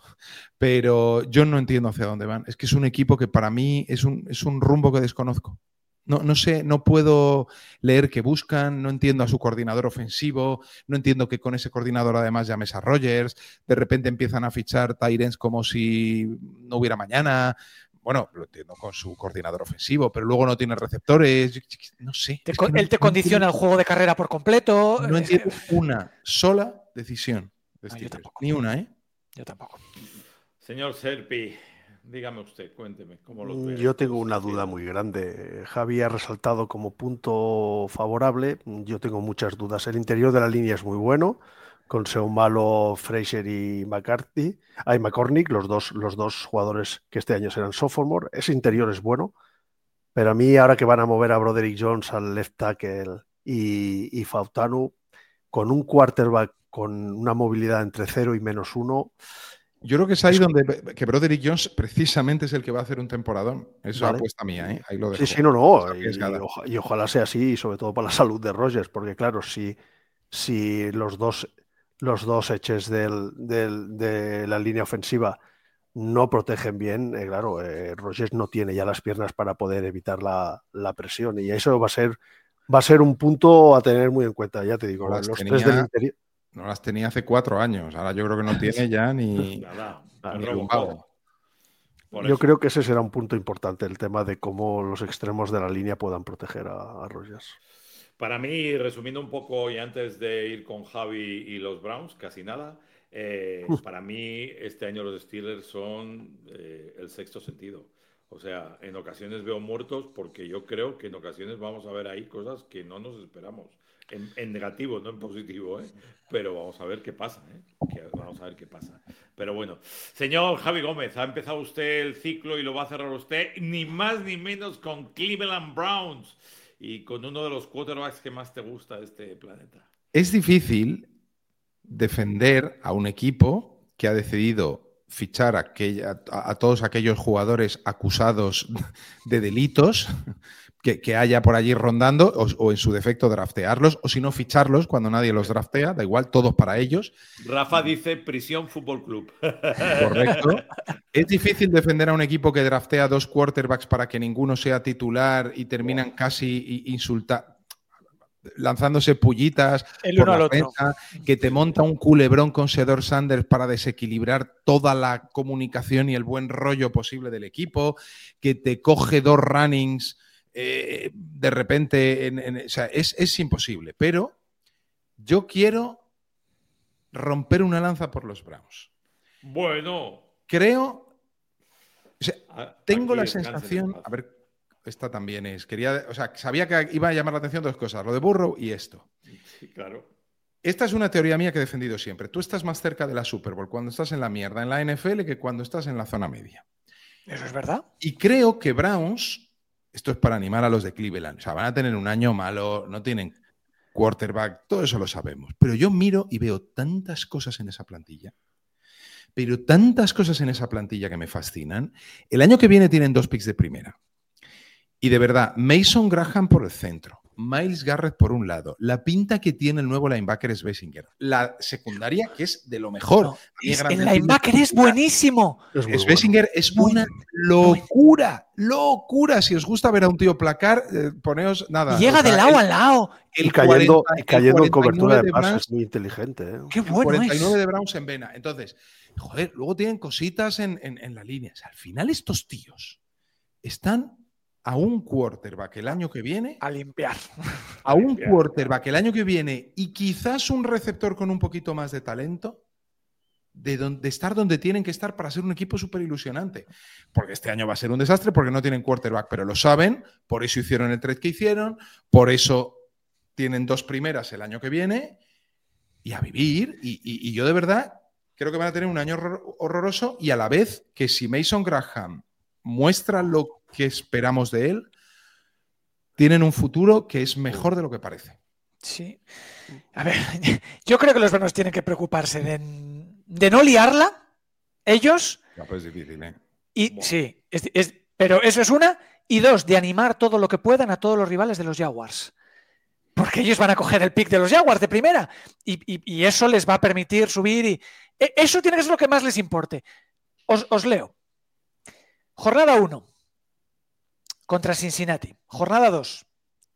Pero yo no entiendo hacia dónde van. Es que es un equipo que para mí es un, es un rumbo que desconozco. No, no sé, no puedo leer qué buscan, no entiendo a su coordinador ofensivo, no entiendo que con ese coordinador además llames a Rodgers, de repente empiezan a fichar Tyrants como si no hubiera mañana. Bueno, lo entiendo con su coordinador ofensivo, pero luego no tiene receptores. No sé. Te es co- que no- él te no condiciona el entiendo- juego de carrera por completo. No Eh, entiendo una sola decisión de No, yo Steelers. tampoco. Ni una, ¿eh? Yo tampoco. Señor Serpi, dígame usted, cuénteme cómo los ve. Yo tengo una duda muy grande. Javi ha resaltado como punto favorable. Yo tengo muchas dudas. El interior de la línea es muy bueno, con Seumalo, Fraser y McCarthy. Hay McCormick, los dos, los dos jugadores que este año serán sophomore. Ese interior es bueno, pero a mí ahora que van a mover a Broderick Jones al left tackle y, y Fautanu, con un quarterback con una movilidad entre cero y menos uno, Yo creo que es ahí donde que Broderick Jones precisamente es el que va a hacer un temporadón. Eso es Vale. apuesta mía, ¿eh? Ahí lo dejo. sí, sí, no, no. Es Y, arriesgada. y oja- y ojalá sea así, y sobre todo para la salud de Rodgers, porque claro, si, si los dos, los dos eches del, del- de la línea ofensiva no protegen bien, eh, claro, eh, Rodgers no tiene ya las piernas para poder evitar la, la presión, y eso va a ser, va a ser un punto a tener muy en cuenta, ya te digo, No las los tenía- tres del interior. No las tenía hace cuatro años. Ahora yo creo que no tiene ya ni. Nada, Ah, el ni Robocop. Lumbao. Por Yo eso. creo que ese será un punto importante, el tema de cómo los extremos de la línea puedan proteger a, a Rodgers. Para mí, resumiendo un poco y antes de ir con Javi y los Browns, casi nada, Eh, para mí, este año los Steelers son eh, el sexto sentido. O sea, en ocasiones veo muertos porque yo creo que en ocasiones vamos a ver ahí cosas que no nos esperamos. En, en negativo, no en positivo, ¿eh? Pero vamos a ver qué pasa, ¿eh? Que vamos a ver qué pasa. Pero bueno, señor Javi Gómez, ha empezado usted el ciclo y lo va a cerrar usted ni más ni menos con Cleveland Browns y con uno de los quarterbacks que más te gusta de este planeta. Es difícil defender a un equipo que ha decidido fichar a, aquella, a, a todos aquellos jugadores acusados de delitos que, que haya por allí rondando, o, o en su defecto draftearlos, o si no ficharlos cuando nadie los draftea, da igual, todos para ellos. Rafa dice Prisión Fútbol Club. Correcto. Es difícil defender a un equipo que draftea dos quarterbacks para que ninguno sea titular y terminan casi insultando, lanzándose pullitas el por uno la al otro, prensa, que te monta un culebrón con Shedeur Sanders para desequilibrar toda la comunicación y el buen rollo posible del equipo, que te coge dos runnings eh, de repente, en, en, o sea, es, es imposible, pero yo quiero romper una lanza por los Browns. Bueno. Creo, o sea, tengo la descansen, sensación, a ver, esta también es, quería, o sea, sabía que iba a llamar la atención dos cosas, lo de Burrow y esto. Sí, claro. Esta es una teoría mía que he defendido siempre. Tú estás más cerca de la Super Bowl cuando estás en la mierda en la N F L que cuando estás en la zona media. ¿Eso es verdad? Y creo que Browns, esto es para animar a los de Cleveland, o sea, van a tener un año malo, no tienen quarterback, todo eso lo sabemos. Pero yo miro y veo tantas cosas en esa plantilla, pero tantas cosas en esa plantilla que me fascinan. El año que viene tienen dos picks de primera. Y de verdad, Mason Graham por el centro, Myles Garrett por un lado, la pinta que tiene el nuevo linebacker es Bessinger, la secundaria que es de lo mejor. No, es, el linebacker es buenísimo. Es, es Bessinger bueno. Es una locura, locura. Si os gusta ver a un tío placar, eh, poneos nada. Y llega o sea, de lado el, a lado. El y cayendo, cuarenta, y cayendo en cobertura de pases, es muy inteligente. ¿eh? Qué bueno cuarenta y nueve es. de Browns en vena. Entonces, joder, luego tienen cositas en, en, en la línea. O sea, al final estos tíos están a un quarterback el año que viene. A limpiar. A un quarterback el año que viene y quizás un receptor con un poquito más de talento de, don, de estar donde tienen que estar para ser un equipo súper ilusionante. Porque este año va a ser un desastre porque no tienen quarterback, pero lo saben, por eso hicieron el trade que hicieron, por eso tienen dos primeras el año que viene y a vivir. Y, y, y yo de verdad creo que van a tener un año horror, horroroso y a la vez que si Mason Graham muestra lo que esperamos de él, tienen un futuro que es mejor de lo que parece. Sí. A ver, yo creo que los Browns tienen que preocuparse de, de no liarla, ellos. Ya, pues es difícil, ¿eh? Y, bueno. Sí, es, es, pero eso es una. Y dos, de animar todo lo que puedan a todos los rivales de los Jaguars. Porque ellos van a coger el pick de los Jaguars de primera. Y, y, y eso les va a permitir subir. Y eso tiene que ser lo que más les importe. Os, os leo. Jornada uno. Contra Cincinnati. Jornada dos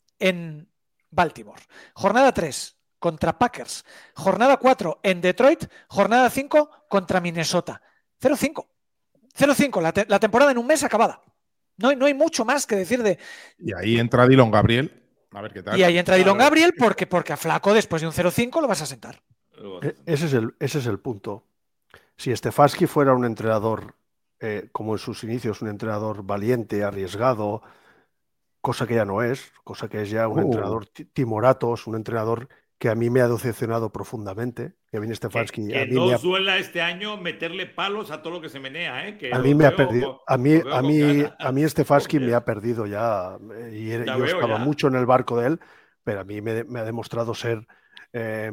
en Baltimore. Jornada tres contra Packers. Jornada cuatro en Detroit. Jornada cinco contra Minnesota. cero cinco. cero cinco. La, te la temporada en un mes acabada. No hay, no hay mucho más que decir de... Y ahí entra Dillon Gabriel. A ver qué tal. Y ahí entra Dillon Gabriel porque, porque a Flaco después de un cero cinco lo vas a sentar. Ese es el, ese es el punto. Si Stefanski fuera un entrenador... Eh, como en sus inicios, un entrenador valiente, arriesgado, cosa que ya no es, cosa que es ya un uh. entrenador timoratos, un entrenador que a mí me ha decepcionado profundamente. Que viene Stefanski. Que, que a mí no me ha... suela este año meterle palos a todo lo que se menea, ¿eh? Que a mí me ha perdido. A mí, a mí, a mí Stefanski me ha perdido ya. Y ya yo estaba ya. mucho en el barco de él, pero a mí me, me ha demostrado ser eh,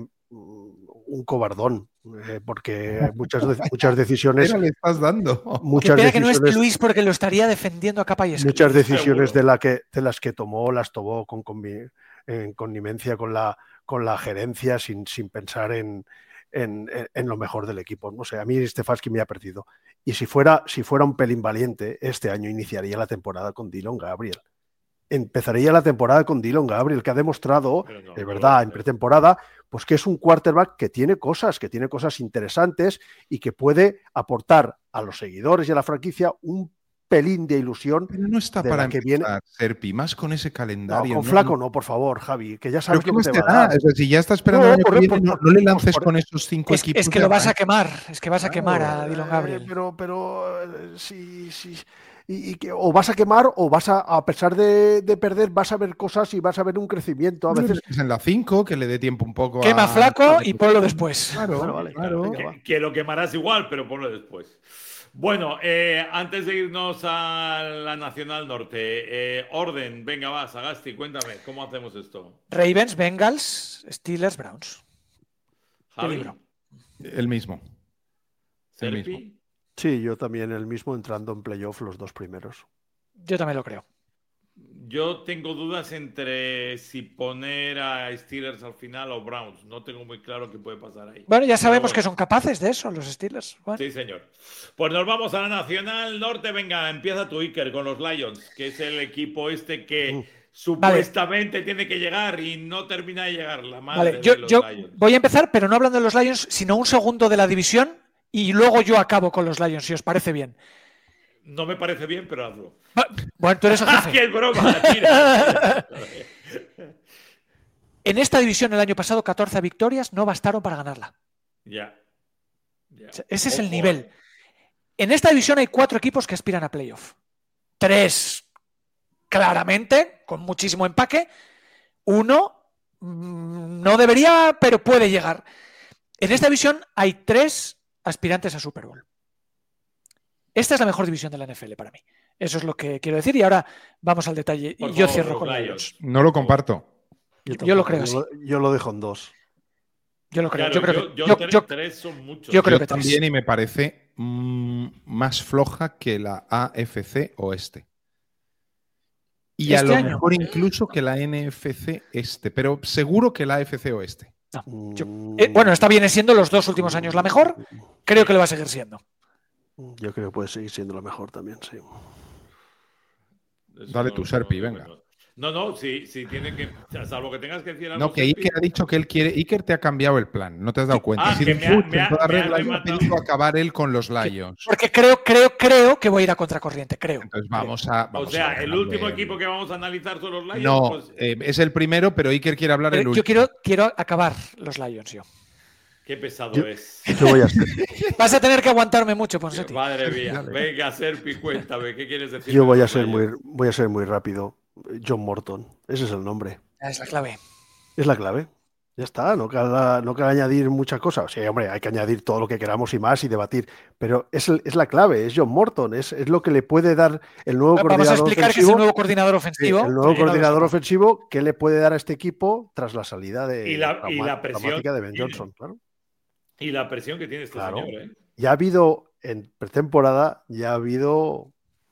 un cobardón. Eh, porque muchas, muchas decisiones. ¿Qué le estás dando? Muchas Qué pena decisiones, que no es Luis porque lo estaría defendiendo a capa y esquina. Muchas decisiones de, la que, de las que tomó, las tomó con, con, en connivencia con la, con la gerencia, sin, sin pensar en, en, en lo mejor del equipo. No sé, a mí Stefanski me ha perdido. Y si fuera, si fuera un pelín valiente, este año iniciaría la temporada con Dillon Gabriel. Empezaría la temporada con Dillon Gabriel, que ha demostrado, no, de verdad, no, en pretemporada, pues que es un quarterback que tiene cosas, que tiene cosas interesantes y que puede aportar a los seguidores y a la franquicia un pelín de ilusión. Pero no está de para la que empezar, viene. Serpi, más con ese No, calendario. con no- Flaco no, por favor, Javi, que ya sabes ¿Pero lo qué que te más va te a da? dar. Es decir, ya está esperando No, el año por- que por- viene, no, por- no le por- lances por- con esos cinco Es, equipos. es que de lo vas a arranque. quemar, es que vas a quemar a Claro, Dylan eh, Gabriel. pero, pero eh, sí, sí. Y, y que o vas a quemar o vas a, a pesar de, de perder, vas a ver cosas y vas a ver un crecimiento. A Bueno, veces. es en la cinco, que le dé tiempo un poco Quema a... Flaco y ponlo después. Claro, Bueno, vale, claro. venga, Que, va. que lo quemarás igual, pero ponlo después. Bueno, eh, antes de irnos a la Nacional Norte, eh, orden, venga, va, Sagasti, cuéntame, ¿cómo hacemos esto? Ravens, Bengals, Steelers, Browns. Javi, Peligro. El mismo. El mismo. Serpi, Sí, yo también el mismo entrando en playoff los dos primeros. Yo también lo creo. yo tengo dudas entre si poner a Steelers al final o Browns. No tengo muy claro qué puede pasar ahí. Bueno, ya sabemos Pero que son capaces de eso los Steelers. Bueno, Sí, señor. Pues nos vamos a la Nacional Norte. Venga, empieza tu Iker con los Lions, que es el equipo este que Mm. supuestamente tiene que llegar y no termina de llegar. La madre vale, yo, de los yo Lions. voy a empezar, pero no hablando de los Lions, sino un segundo de la división y luego yo acabo con los Lions, si os parece bien. No me parece bien, pero hazlo. Va- Bueno, tú eres el ¡Ah, jefe. qué broma! Tira. En esta división el año pasado catorce victorias no bastaron para ganarla. Ya. Ya. O sea, ese es el Ojo, nivel. eh. En esta división hay cuatro equipos que aspiran a playoff. Tres claramente, con muchísimo empaque. Uno mm, no debería, pero puede llegar. En esta división hay tres aspirantes a Super Bowl. Esta es la mejor división de la N F L para mí. Eso es lo que quiero decir. Y ahora vamos al detalle. Por Y yo favor, cierro los con los Lions. Lions. No lo comparto. Yo lo creo yo así. lo, yo lo dejo en dos. Yo lo creo. Claro, yo creo yo, que, yo yo- tres, yo- tres son muchos. yo creo Yo que tres. también, y me parece mm, más floja que la A F C Oeste. Y a Este lo año. mejor incluso que la N F C Este, pero seguro que la A F C Oeste. yo- Mm, eh, bueno, esta viene siendo los dos últimos años la mejor. Creo que lo va a seguir siendo. Yo creo que puede seguir siendo la mejor también, sí. Eso Dale no- tú, no- Serpi, no- venga. no. No, no, sí, sí, tiene que. Salvo que tengas que decir algo. No, que Serpi. Iker ha dicho que él quiere. Iker te ha cambiado el plan, no te has dado cuenta. Ah, Ha sido que un me ha- puto me ha- en toda me ha regla y ha rematado. pedido acabar él con los Lions. Porque creo, creo, creo que voy a ir a contracorriente. Creo. Entonces vamos a. O Vamos sea, a el dejarlo último en- equipo que vamos a analizar son los Lions. No, pues, eh, es el primero, pero Iker quiere hablar el Pero último. yo quiero, quiero acabar los Lions yo. qué pesado Yo- es. Yo voy a ser, Vas a tener que aguantarme mucho, Ponseti. Madre mía. Dale. Venga, Serpi, cuéntame, ¿qué quieres decir? yo de voy a los ser muy, Lions? voy a ser muy rápido. John Morton, ese es el nombre. Esa es la clave. Es la clave. Ya está, no cabe, no cabe añadir muchas cosas. Sí, hombre, hay que añadir todo lo que queramos y más y debatir. Pero es, el- es la clave, es John Morton, es, es lo que le puede dar el nuevo Vamos a coordinador explicar que es ofensivo. el nuevo coordinador Sí, ofensivo. el nuevo Porque no lo coordinador sabemos. ofensivo que le puede dar a este equipo tras la salida de Y la- y trauma- la presión traumática de Ben que tiene. Johnson, claro. Y la presión que tiene este Claro. señor, ¿eh? Ya ha habido en pretemporada, ya ha habido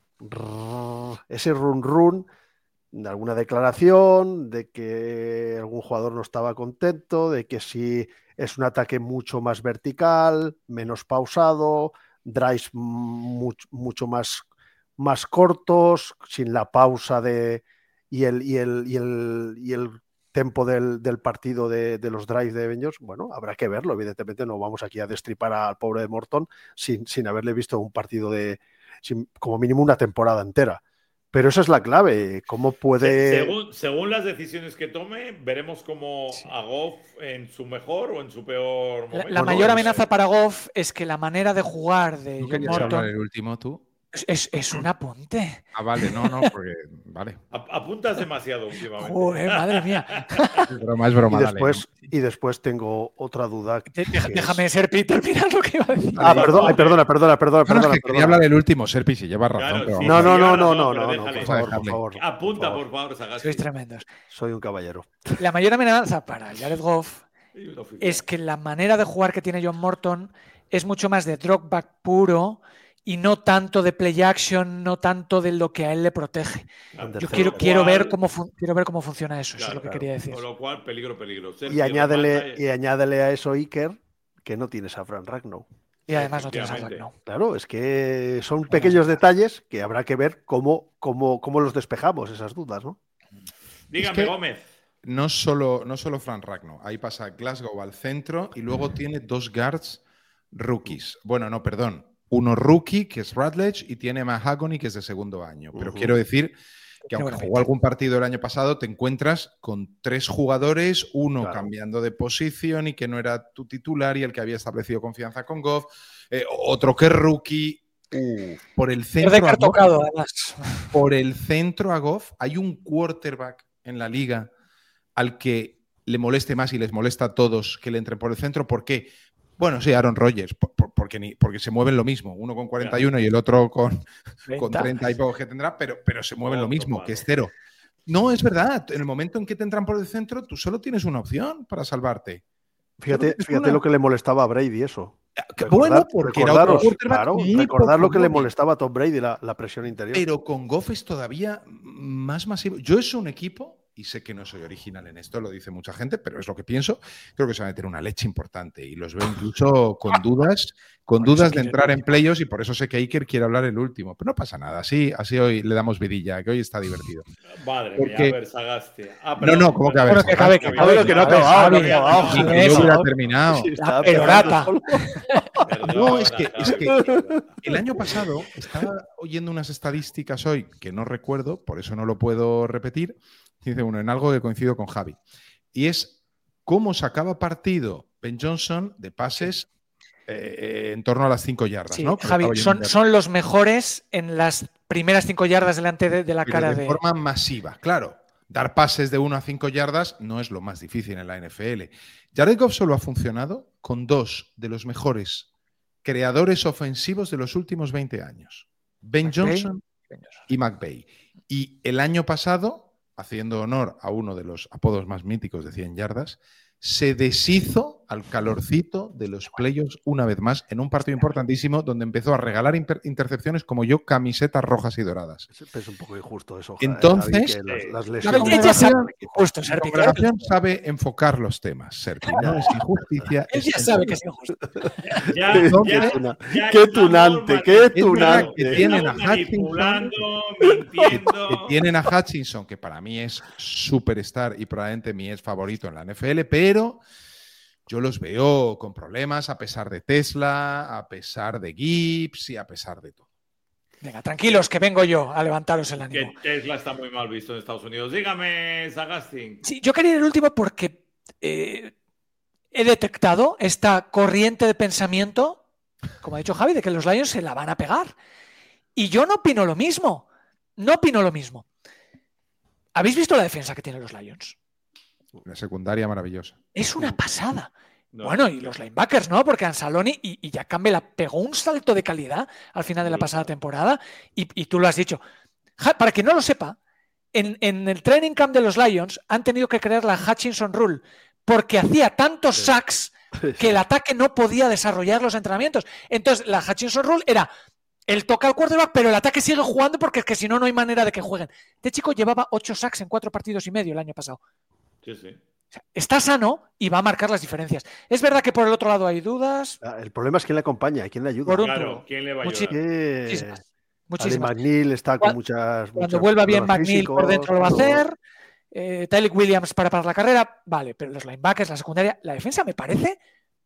rrr, ese run run de alguna declaración, de que algún jugador no estaba contento, de que si es un ataque mucho más vertical, menos pausado, drives mucho, mucho más, más cortos, sin la pausa de y el, y el, y el, y el tempo del, del partido de, de los drives de Avengers. Bueno, habrá que verlo, evidentemente no vamos aquí a destripar al pobre de Morton sin, sin haberle visto un partido de, sin, como mínimo una temporada entera. Pero esa es la clave, cómo puede... Se- Según, según las decisiones que tome, veremos como a Goff en su mejor o en su peor La, momento. la Bueno, mayor es- amenaza para Goff es que la manera de jugar de ¿No John querías hablar Morton el último tú? es, es- es un apunte. Ah, vale, no, no, porque. Vale. Ap- Apuntas demasiado últimamente. Joder, madre mía. Es broma, es broma. Y dale. después, y después tengo otra duda. De- deja- que Déjame es- ser Pi, terminar lo que iba a decir. Ah, Vale, perdón, ay, vale. perdona, perdona, perdona, No, no, perdona. es que quería perdona. hablar del último, Serpi, si lleva razón. Claro, pero sí. No, vamos. no, lleva no, no, razón, no, pero no, no, déjale. por favor, por Déjale. favor. Apunta, por por favor, Sagasti. Sois tremendos. Soy un caballero. La mayor amenaza para Jared Goff Y un oficial. es que la manera de jugar que tiene John Morton es mucho más de drop back puro y no tanto de play action, no tanto de lo que a él le protege. Claro, Yo Con quiero, lo quiero, cual- ver cómo fun- quiero ver cómo funciona eso, eso es Claro, lo que claro. quería decir. Con lo cual, peligro, peligro. Sergio, Y añádele, remata y añádele a eso, Iker, que no tienes a Fran Ragnow. Y además no tienes a Efectivamente. Ragnow. Claro, es que son pequeños detalles que habrá que ver cómo, cómo, cómo los despejamos, esas dudas, ¿no? Dígame, Es que- Gómez. No solo, no solo Fran Ragno, ahí pasa Glasgow al centro y luego tiene dos guards rookies. Bueno, no, perdón. uno rookie, que es Rutledge, y tiene Mahagony, que es de segundo año. Pero uh-huh. quiero decir que aunque jugó algún partido el año pasado, te encuentras con tres jugadores, uno claro. cambiando de posición y que no era tu titular y el que había establecido confianza con Goff, eh, otro que es rookie. Uh, por el centro a tocado, Goff, además. Por el centro a Goff hay un quarterback en la liga al que le moleste más y les molesta a todos que le entren por el centro. ¿Por qué? Bueno, sí, Aaron Rodgers, por, por, porque, ni, porque se mueven lo mismo, uno con cuarenta y uno y el otro con, con treinta y poco que tendrá, pero, pero se mueven lo mismo, que es cero. No, es verdad, en el momento en que te entran por el centro, tú solo tienes una opción para salvarte. Fíjate, fíjate una... lo que le molestaba a Brady eso. Recordar, bueno, porque era otro claro, recordar lo que le molestaba a Tom Brady, la, la presión interior. Pero con Goff es todavía más masivo. Yo es un equipo, y sé que no soy original en esto, lo dice mucha gente, pero es lo que pienso, creo que se va a meter una leche importante y los veo incluso con dudas, con dudas de entrar en playoffs y por eso sé que Iker quiere hablar el último, pero no pasa nada, así, así hoy le damos vidilla, que hoy está divertido. Madre Porque... mía, a ver, Sagaste. Ah, no, no, ¿cómo que a ver? Bueno, que cabe, que cabe, que no ha acabado, que yo hubiera terminado. La perorata. No, es que, es que el año pasado estaba oyendo unas estadísticas hoy que no recuerdo, por eso no lo puedo repetir. Dice uno, en algo que coincido con Javi. Y es cómo sacaba partido Ben Johnson de pases eh, en torno a las cinco yardas. Sí, ¿no? Javi, son, son los mejores en las primeras cinco yardas delante de, de la Pero cara de... De forma masiva, claro. Dar pases de uno a cinco yardas no es lo más difícil en la N F L. Jared Goff solo ha funcionado con dos de los mejores creadores ofensivos de los últimos veinte años. Ben Johnson y McVay. Y el año pasado, haciendo honor a uno de los apodos más míticos de cien yardas, se deshizo al calorcito de los playoffs una vez más en un partido importantísimo donde empezó a regalar inter intercepciones como yo, camisetas rojas y doradas. Es un poco injusto eso. Entonces, Javi, las, las la congregación, justo, la congregación sabe enfocar los temas, Serpi. No es injusticia. Él ya sabe que es injusto. Ya, Entonces, ya, ya qué tunante, qué tunante. Que tienen a Hutchinson, mintiendo. Que tienen a Hutchinson, que para mí es superstar y probablemente mi ex favorito en la N F L, pero Pero yo los veo con problemas a pesar de Tesla, a pesar de Gibbs y a pesar de todo. Venga, tranquilos, que vengo yo a levantaros el ánimo. Que Tesla está muy mal visto en Estados Unidos. Dígame, Sagasti. Sí, yo quería ir el último porque eh, he detectado esta corriente de pensamiento, como ha dicho Javi, de que los Lions se la van a pegar. Y yo no opino lo mismo. No opino lo mismo. ¿Habéis visto la defensa que tienen los Lions? La secundaria maravillosa. Es una pasada. No, bueno, y los linebackers, ¿no? Porque Anzalone y, y ya Campbell pegó un salto de calidad al final de la pasada temporada y, y tú lo has dicho. Ja, para quien no lo sepa, en, en el training camp de los Lions han tenido que crear la Hutchinson Rule porque hacía tantos sí. sacks que el ataque no podía desarrollar los entrenamientos. Entonces, la Hutchinson Rule era el toca al quarterback, pero el ataque sigue jugando porque es que si no, no hay manera de que jueguen. Este chico llevaba ocho sacks en cuatro partidos y medio el año pasado. Sí, sí. Está sano y va a marcar las diferencias. Es verdad que por el otro lado hay dudas. El problema es quién le acompaña y quién le ayuda. Por un claro, ¿quién le va a ayudar? Muchísimas. Muchísimas. muchísimas. McNeil está con muchas. Cuando muchas vuelva bien McNeil físicos, por dentro lo va a todo. hacer. Eh, Tyler Williams para parar la carrera. Vale, pero los linebackers, la secundaria, la defensa me parece.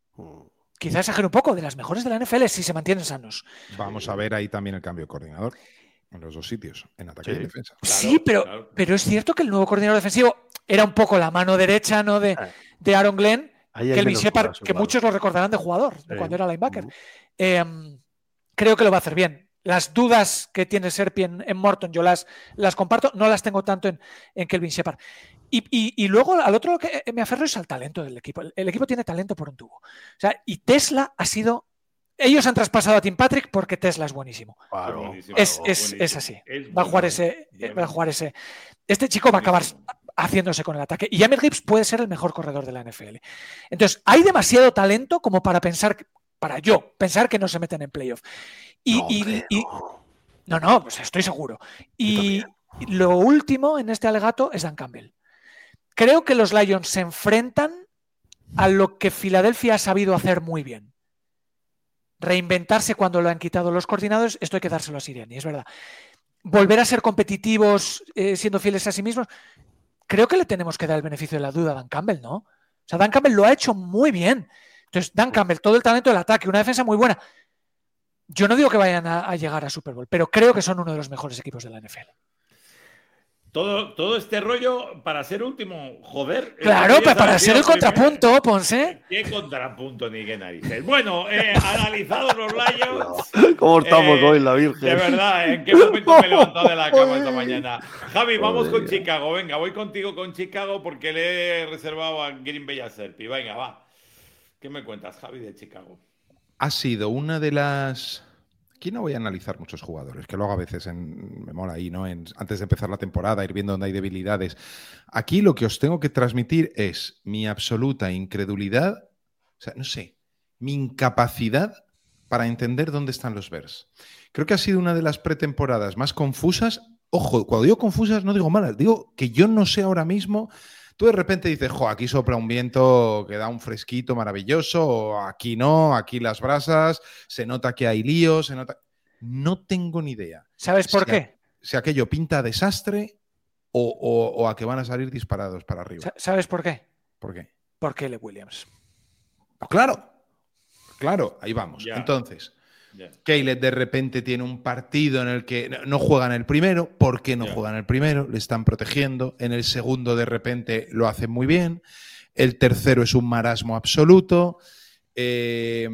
Quizás exagero un poco, de las mejores de la N F L si se mantienen sanos. Vamos a ver ahí también el cambio de coordinador. En los dos sitios, en ataque sí. y defensa. Claro, sí, pero, claro. pero es cierto que el nuevo coordinador defensivo era un poco la mano derecha, ¿no? de, de Aaron Glenn, Kelvin Shepard, que claro. muchos lo recordarán de jugador, de sí. cuando era linebacker. Uh-huh. eh, creo que lo va a hacer bien. Las dudas que tiene Serpi en, en Morton, yo las, las comparto, no las tengo tanto en, en Kelvin Shepard. Y, y, y luego al otro lo que me aferro es al talento del equipo. El, el equipo tiene talento por un tubo. O sea, y Tesla ha sido... Ellos han traspasado a Tim Patrick porque Tesla es buenísimo. Claro, buenísimo es, buenísimo. es, es así. Es va a jugar ese, va a jugar ese. Este chico va a acabar haciéndose con el ataque. Y Jahmyr Gibbs puede ser el mejor corredor de la N F L. Entonces, hay demasiado talento como para pensar, para yo, pensar que no se meten en playoff. Y, no, y, hombre, y no. no, no, pues estoy seguro. Y lo último en este alegato es Dan Campbell. Creo que los Lions se enfrentan a lo que Filadelfia ha sabido hacer muy bien. Reinventarse cuando lo han quitado los coordinadores, esto hay que dárselo a Sirianni, es verdad. Volver a ser competitivos eh, siendo fieles a sí mismos, creo que le tenemos que dar el beneficio de la duda a Dan Campbell, ¿no? O sea, Dan Campbell lo ha hecho muy bien. Entonces, Dan Campbell, todo el talento del ataque, una defensa muy buena. Yo no digo que vayan a, a llegar a Super Bowl, pero creo que son uno de los mejores equipos de la N F L. Todo, todo este rollo para ser último, joder. Claro, para, para ser el contrapunto, primero. Ponce. ¿Qué contrapunto ni qué narices? Bueno, eh, analizados los Lions. ¿Cómo estamos eh, hoy, la Virgen? De verdad, ¿en qué momento me he levantado de la cama esta mañana? Javi, vamos con Chicago. Venga, voy contigo con Chicago porque le he reservado a Green Bay a Serpi. Venga, va. ¿Qué me cuentas, Javi, de Chicago? Ha sido una de las... Aquí no voy a analizar muchos jugadores, que lo hago a veces, en, me mola ahí, ¿no? En, antes de empezar la temporada, ir viendo dónde hay debilidades. Aquí lo que os tengo que transmitir es mi absoluta incredulidad, o sea, no sé, mi incapacidad para entender dónde están los Bears. Creo que ha sido una de las pretemporadas más confusas. Ojo, cuando digo confusas no digo malas, digo que yo no sé ahora mismo. Tú de repente dices, jo, aquí sopla un viento que da un fresquito maravilloso, o aquí no, aquí las brasas, se nota que hay líos, se nota... No tengo ni idea. ¿Sabes por si qué? A, si aquello pinta a desastre o, o, o a que van a salir disparados para arriba. ¿Sabes por qué? ¿Por qué? Por Caleb Williams. Oh, claro, claro, ahí vamos. Yeah. Entonces, yeah. Caleb de repente tiene un partido en el que no juega en el primero. ¿Por qué no yeah. juega en el primero? Le están protegiendo. En el segundo de repente lo hacen muy bien. El tercero es un marasmo absoluto. Eh,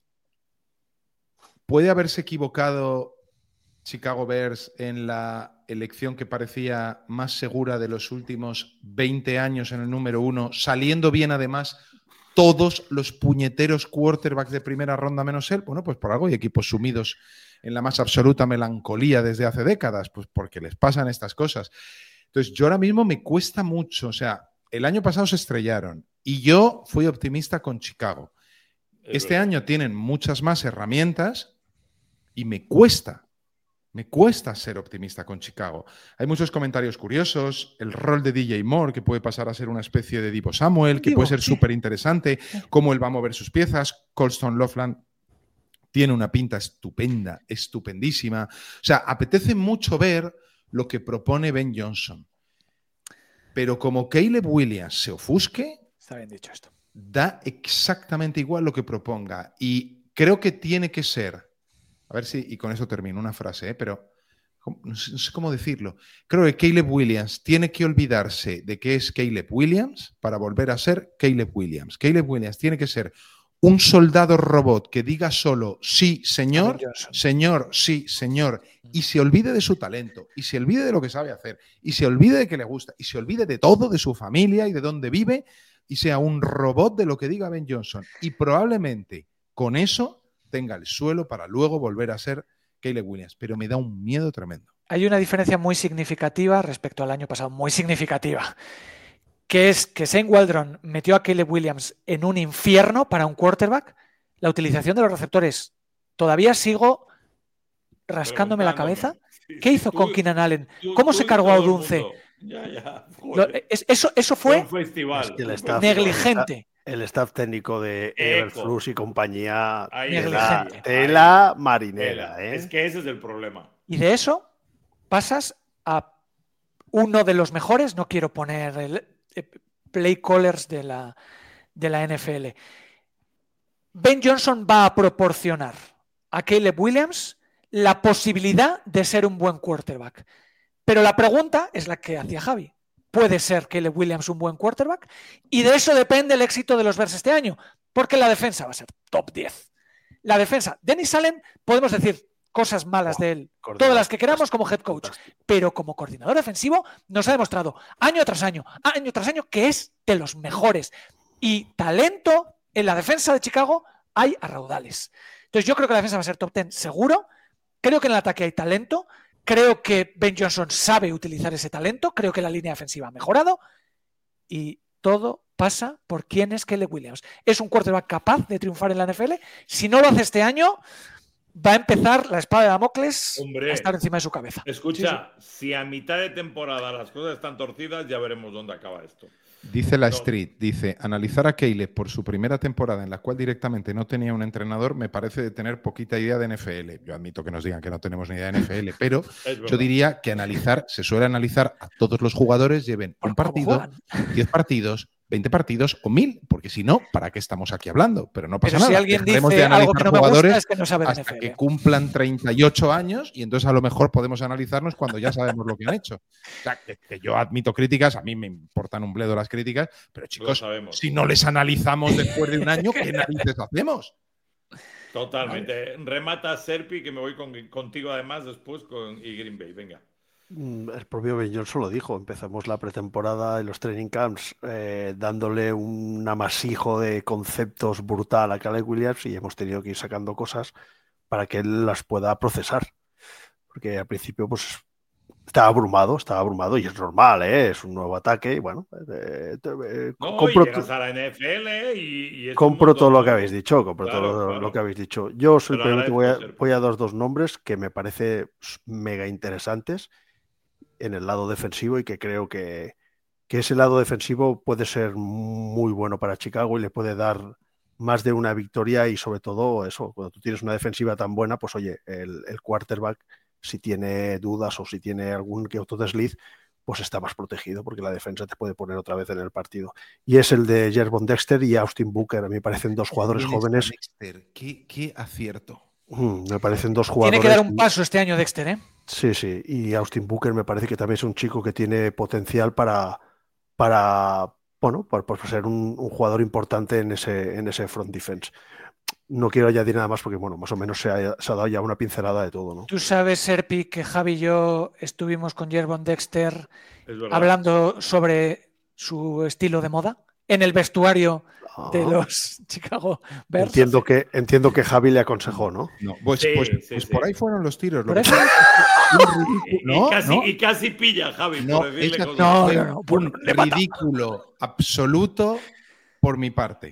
¿Puede haberse equivocado Chicago Bears en la elección que parecía más segura de los últimos veinte años en el número uno, saliendo bien además todos los puñeteros quarterbacks de primera ronda menos él? Bueno, pues por algo hay equipos sumidos en la más absoluta melancolía desde hace décadas, pues porque les pasan estas cosas. Entonces, yo ahora mismo me cuesta mucho. O sea, el año pasado se estrellaron y yo fui optimista con Chicago. Este año tienen muchas más herramientas y me cuesta. Me cuesta ser optimista con Chicago. Hay muchos comentarios curiosos, el rol de D J Moore, que puede pasar a ser una especie de Deebo Samuel, que Digo, puede ser súper interesante, cómo él va a mover sus piezas. Colston Loveland tiene una pinta estupenda, estupendísima. O sea, apetece mucho ver lo que propone Ben Johnson. Pero como Caleb Williams se ofusque, está bien dicho esto, da exactamente igual lo que proponga. Y creo que tiene que ser... A ver si, y con eso termino una frase, ¿eh? Pero no sé, no sé cómo decirlo. Creo que Caleb Williams tiene que olvidarse de que es Caleb Williams para volver a ser Caleb Williams. Caleb Williams tiene que ser un soldado robot que diga solo sí, señor, señor, sí, señor, y se olvide de su talento, y se olvide de lo que sabe hacer, y se olvide de que le gusta, y se olvide de todo, de su familia y de dónde vive, y sea un robot de lo que diga Ben Johnson. Y probablemente con eso tenga el suelo para luego volver a ser Caleb Williams, pero me da un miedo tremendo. Hay una diferencia muy significativa respecto al año pasado, muy significativa, que es que Shane Waldron metió a Caleb Williams en un infierno para un quarterback. La utilización de los receptores, todavía sigo rascándome la cabeza. ¿Qué hizo con Keenan Allen? ¿Cómo se cargó a Odunze? Ya, ya. Lo, eso, eso fue, fue un festival. Es que el staff, negligente. El staff técnico de Everflux y compañía, tela, tela marinera. Tela. ¿eh? Es que ese es el problema. Y de eso pasas a uno de los mejores, no quiero poner el eh, play callers de la, de la N F L. Ben Johnson va a proporcionar a Caleb Williams la posibilidad de ser un buen quarterback. Pero la pregunta es la que hacía Javi. ¿Puede ser Caleb Williams un buen quarterback? Y de eso depende el éxito de los Bears este año, porque la defensa va a ser top diez. La defensa, Dennis Allen, podemos decir cosas malas oh, de él, todas las que queramos como head coach, pero como coordinador defensivo nos ha demostrado año tras año, año tras año, que es de los mejores. Y talento en la defensa de Chicago hay a raudales. Entonces yo creo que la defensa va a ser top diez seguro. Creo que en el ataque hay talento. Creo que Ben Johnson sabe utilizar ese talento. Creo que la línea defensiva ha mejorado. Y todo pasa por quién es Caleb Williams. ¿Es un quarterback capaz de triunfar en la N F L? Si no lo hace este año, va a empezar la espada de Damocles Hombre, a estar encima de su cabeza. Escucha, sí, sí. Si a mitad de temporada las cosas están torcidas, ya veremos dónde acaba esto. Dice la no. Street, dice, analizar a Caleb por su primera temporada en la cual directamente no tenía un entrenador me parece de tener poquita idea de N F L. Yo admito que nos digan que no tenemos ni idea de N F L, pero yo diría que analizar, se suele analizar a todos los jugadores, lleven un partido, diez partidos, veinte partidos o mil, porque si no, ¿para qué estamos aquí hablando? Pero no pasa Pero nada. si alguien Dejaremos dice de algo que analizar no me jugadores gusta es que no sabe de hasta N F L. que cumplan treinta y ocho años y entonces a lo mejor podemos analizarnos cuando ya sabemos lo que han hecho. O sea, que, que yo admito críticas, a mí me importan un bledo las críticas, pero chicos, si no les analizamos después de un año, ¿qué narices hacemos? Totalmente. Vale. Remata Serpi, que me voy con, contigo además después con y Green Bay. Venga. El propio Ben Johnson lo dijo, empezamos la pretemporada en los training camps eh, dándole un amasijo de conceptos brutal a Caleb Williams y hemos tenido que ir sacando cosas para que él las pueda procesar. Porque al principio pues estaba abrumado, estaba abrumado y es normal, ¿eh? Es un nuevo ataque y bueno, eh, eh, no, compro, y llegas a la N F L y, y compro todo lo que habéis dicho, compro claro, todo claro. lo que habéis dicho. Yo soy el primero que voy a, ser. voy a dar dos nombres que me parece mega interesantes en el lado defensivo y que creo que, que ese lado defensivo puede ser muy bueno para Chicago y le puede dar más de una victoria y sobre todo eso, cuando tú tienes una defensiva tan buena, pues oye, el, el quarterback si tiene dudas o si tiene algún que otro desliz, pues está más protegido porque la defensa te puede poner otra vez en el partido. Y es el de Gervon Dexter y Austin Booker, a mí me parecen dos jugadores jóvenes. Dexter? ¿Qué, qué acierto. Mm, me parecen dos jugadores. Tiene que dar un paso este año Dexter, ¿eh? Sí, sí, y Austin Booker me parece que también es un chico que tiene potencial para, para bueno, para, para ser un, un jugador importante en ese, en ese front defense. No quiero añadir nada más porque, bueno, más o menos se ha, se ha dado ya una pincelada de todo, ¿no? Tú sabes, Serpi, que Javi y yo estuvimos con Gervon Dexter hablando sobre su estilo de moda en el vestuario de los Chicago Bears. Entiendo que, entiendo que Javi le aconsejó, ¿no? No, pues, sí, pues, sí, pues sí. por ahí fueron los tiros. Por lo eso... y, no, y, casi, no. y casi pilla, Javi, No, por decirle esa, cosas. No, no, no, un ridículo absoluto por mi parte.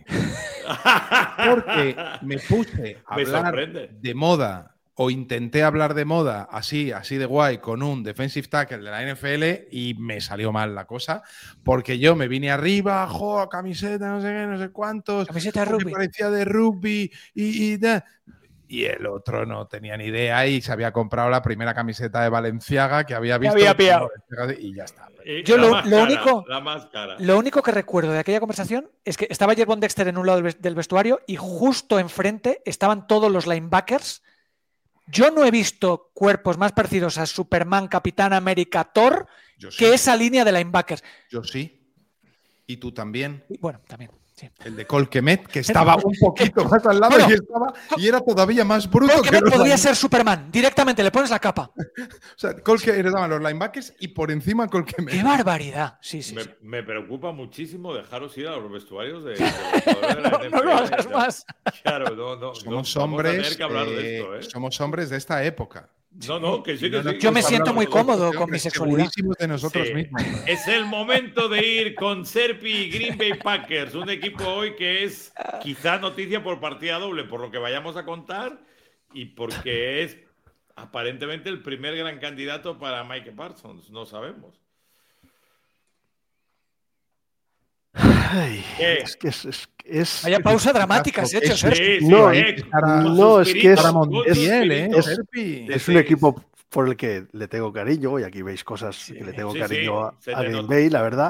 Porque me puse a Me hablar sorprende. de moda o intenté hablar de moda así, así de guay con un defensive tackle de la N F L y me salió mal la cosa porque yo me vine arriba, jo, camiseta, no sé qué, no sé cuántos, camiseta de rugby, parecía de rugby y, y, y el otro no tenía ni idea y se había comprado la primera camiseta de Valenciaga que había visto había pillado. Y ya está. Y yo lo, lo, cara, único, la más cara. lo único que recuerdo de aquella conversación es que estaba Gervon Dexter en un lado del vestuario y justo enfrente estaban todos los linebackers. Yo no he visto cuerpos más parecidos a Superman, Capitán América, Thor, Yo sí. que esa línea de linebackers. Yo sí. Y tú también. Y, bueno, también. Sí. El de Colquemet, que estaba un poquito más al lado bueno, y, estaba, y era todavía más bruto. Colquemet que podría ser Superman. Directamente le pones la capa. O sea, Colquemet estaban los linebackers y por encima Colquemet. ¡Qué barbaridad! Sí, sí, me, sí. me preocupa muchísimo dejaros ir a los vestuarios de, de los de la no, no lo hagas más. Claro, no, no. Somos no, hombres. Que hablar eh, de esto, ¿eh? Somos hombres de esta época. No, no, que sí, que sí. Yo me siento muy cómodo con mi sexualidad. De nosotros sí. mismos. Es el momento de ir con Serpi y Green Bay Packers, un equipo hoy que es quizá noticia por partida doble, por lo que vayamos a contar y porque es aparentemente el primer gran candidato para Mike Parsons, no sabemos. Ay, es que es, es, es Vaya pausa dramática has hecho, sí, sí, no, eh, para, no es que es, Montiel, es, eh, es, es un equipo por el que le tengo cariño y aquí veis cosas sí, que le tengo sí, cariño sí, a, a Green Bay, la verdad.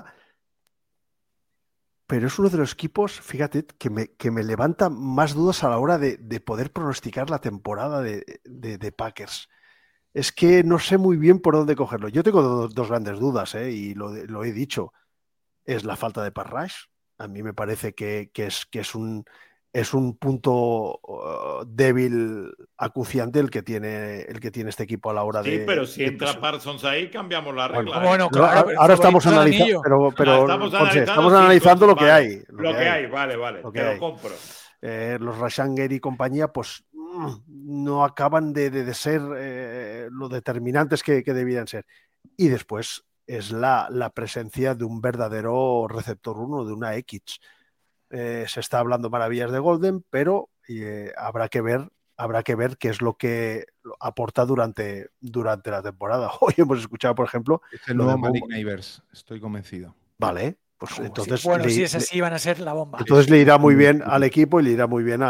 Pero es uno de los equipos, fíjate, que me, que me levanta más dudas a la hora de, de poder pronosticar la temporada de, de, de Packers. Es que no sé muy bien por dónde cogerlo. Yo tengo dos, dos grandes dudas, ¿eh? Y lo, lo he dicho. Es la falta de pass rush. A mí me parece que, que, es, que es, un, es un punto uh, débil, acuciante el que, tiene, el que tiene este equipo a la hora sí, de... Sí, pero si de entra presión. Parsons ahí, cambiamos la regla. Bueno, bueno pero claro, ahora, ahora estamos analizando, pero, pero ah, estamos Ponce, analizando, estamos sí, analizando pues, lo que vale, hay. Lo, lo que, que hay. hay, vale, vale, lo te hay. lo compro. Eh, los Rashanger y compañía, pues no acaban de, de, de ser eh, lo determinantes que, que debían ser. Y después es la, la presencia de un verdadero receptor uno, de una X. Eh, se está hablando maravillas de Golden, pero eh, habrá que ver, habrá que ver qué es lo que aporta durante, durante la temporada. Hoy hemos escuchado, por ejemplo, es el nuevo Malik Neighbors, estoy convencido. Vale, pues oh, entonces sí. Bueno, le, sí, esas sí van a ser la bomba. Entonces le irá muy bien al equipo y le irá muy bien a,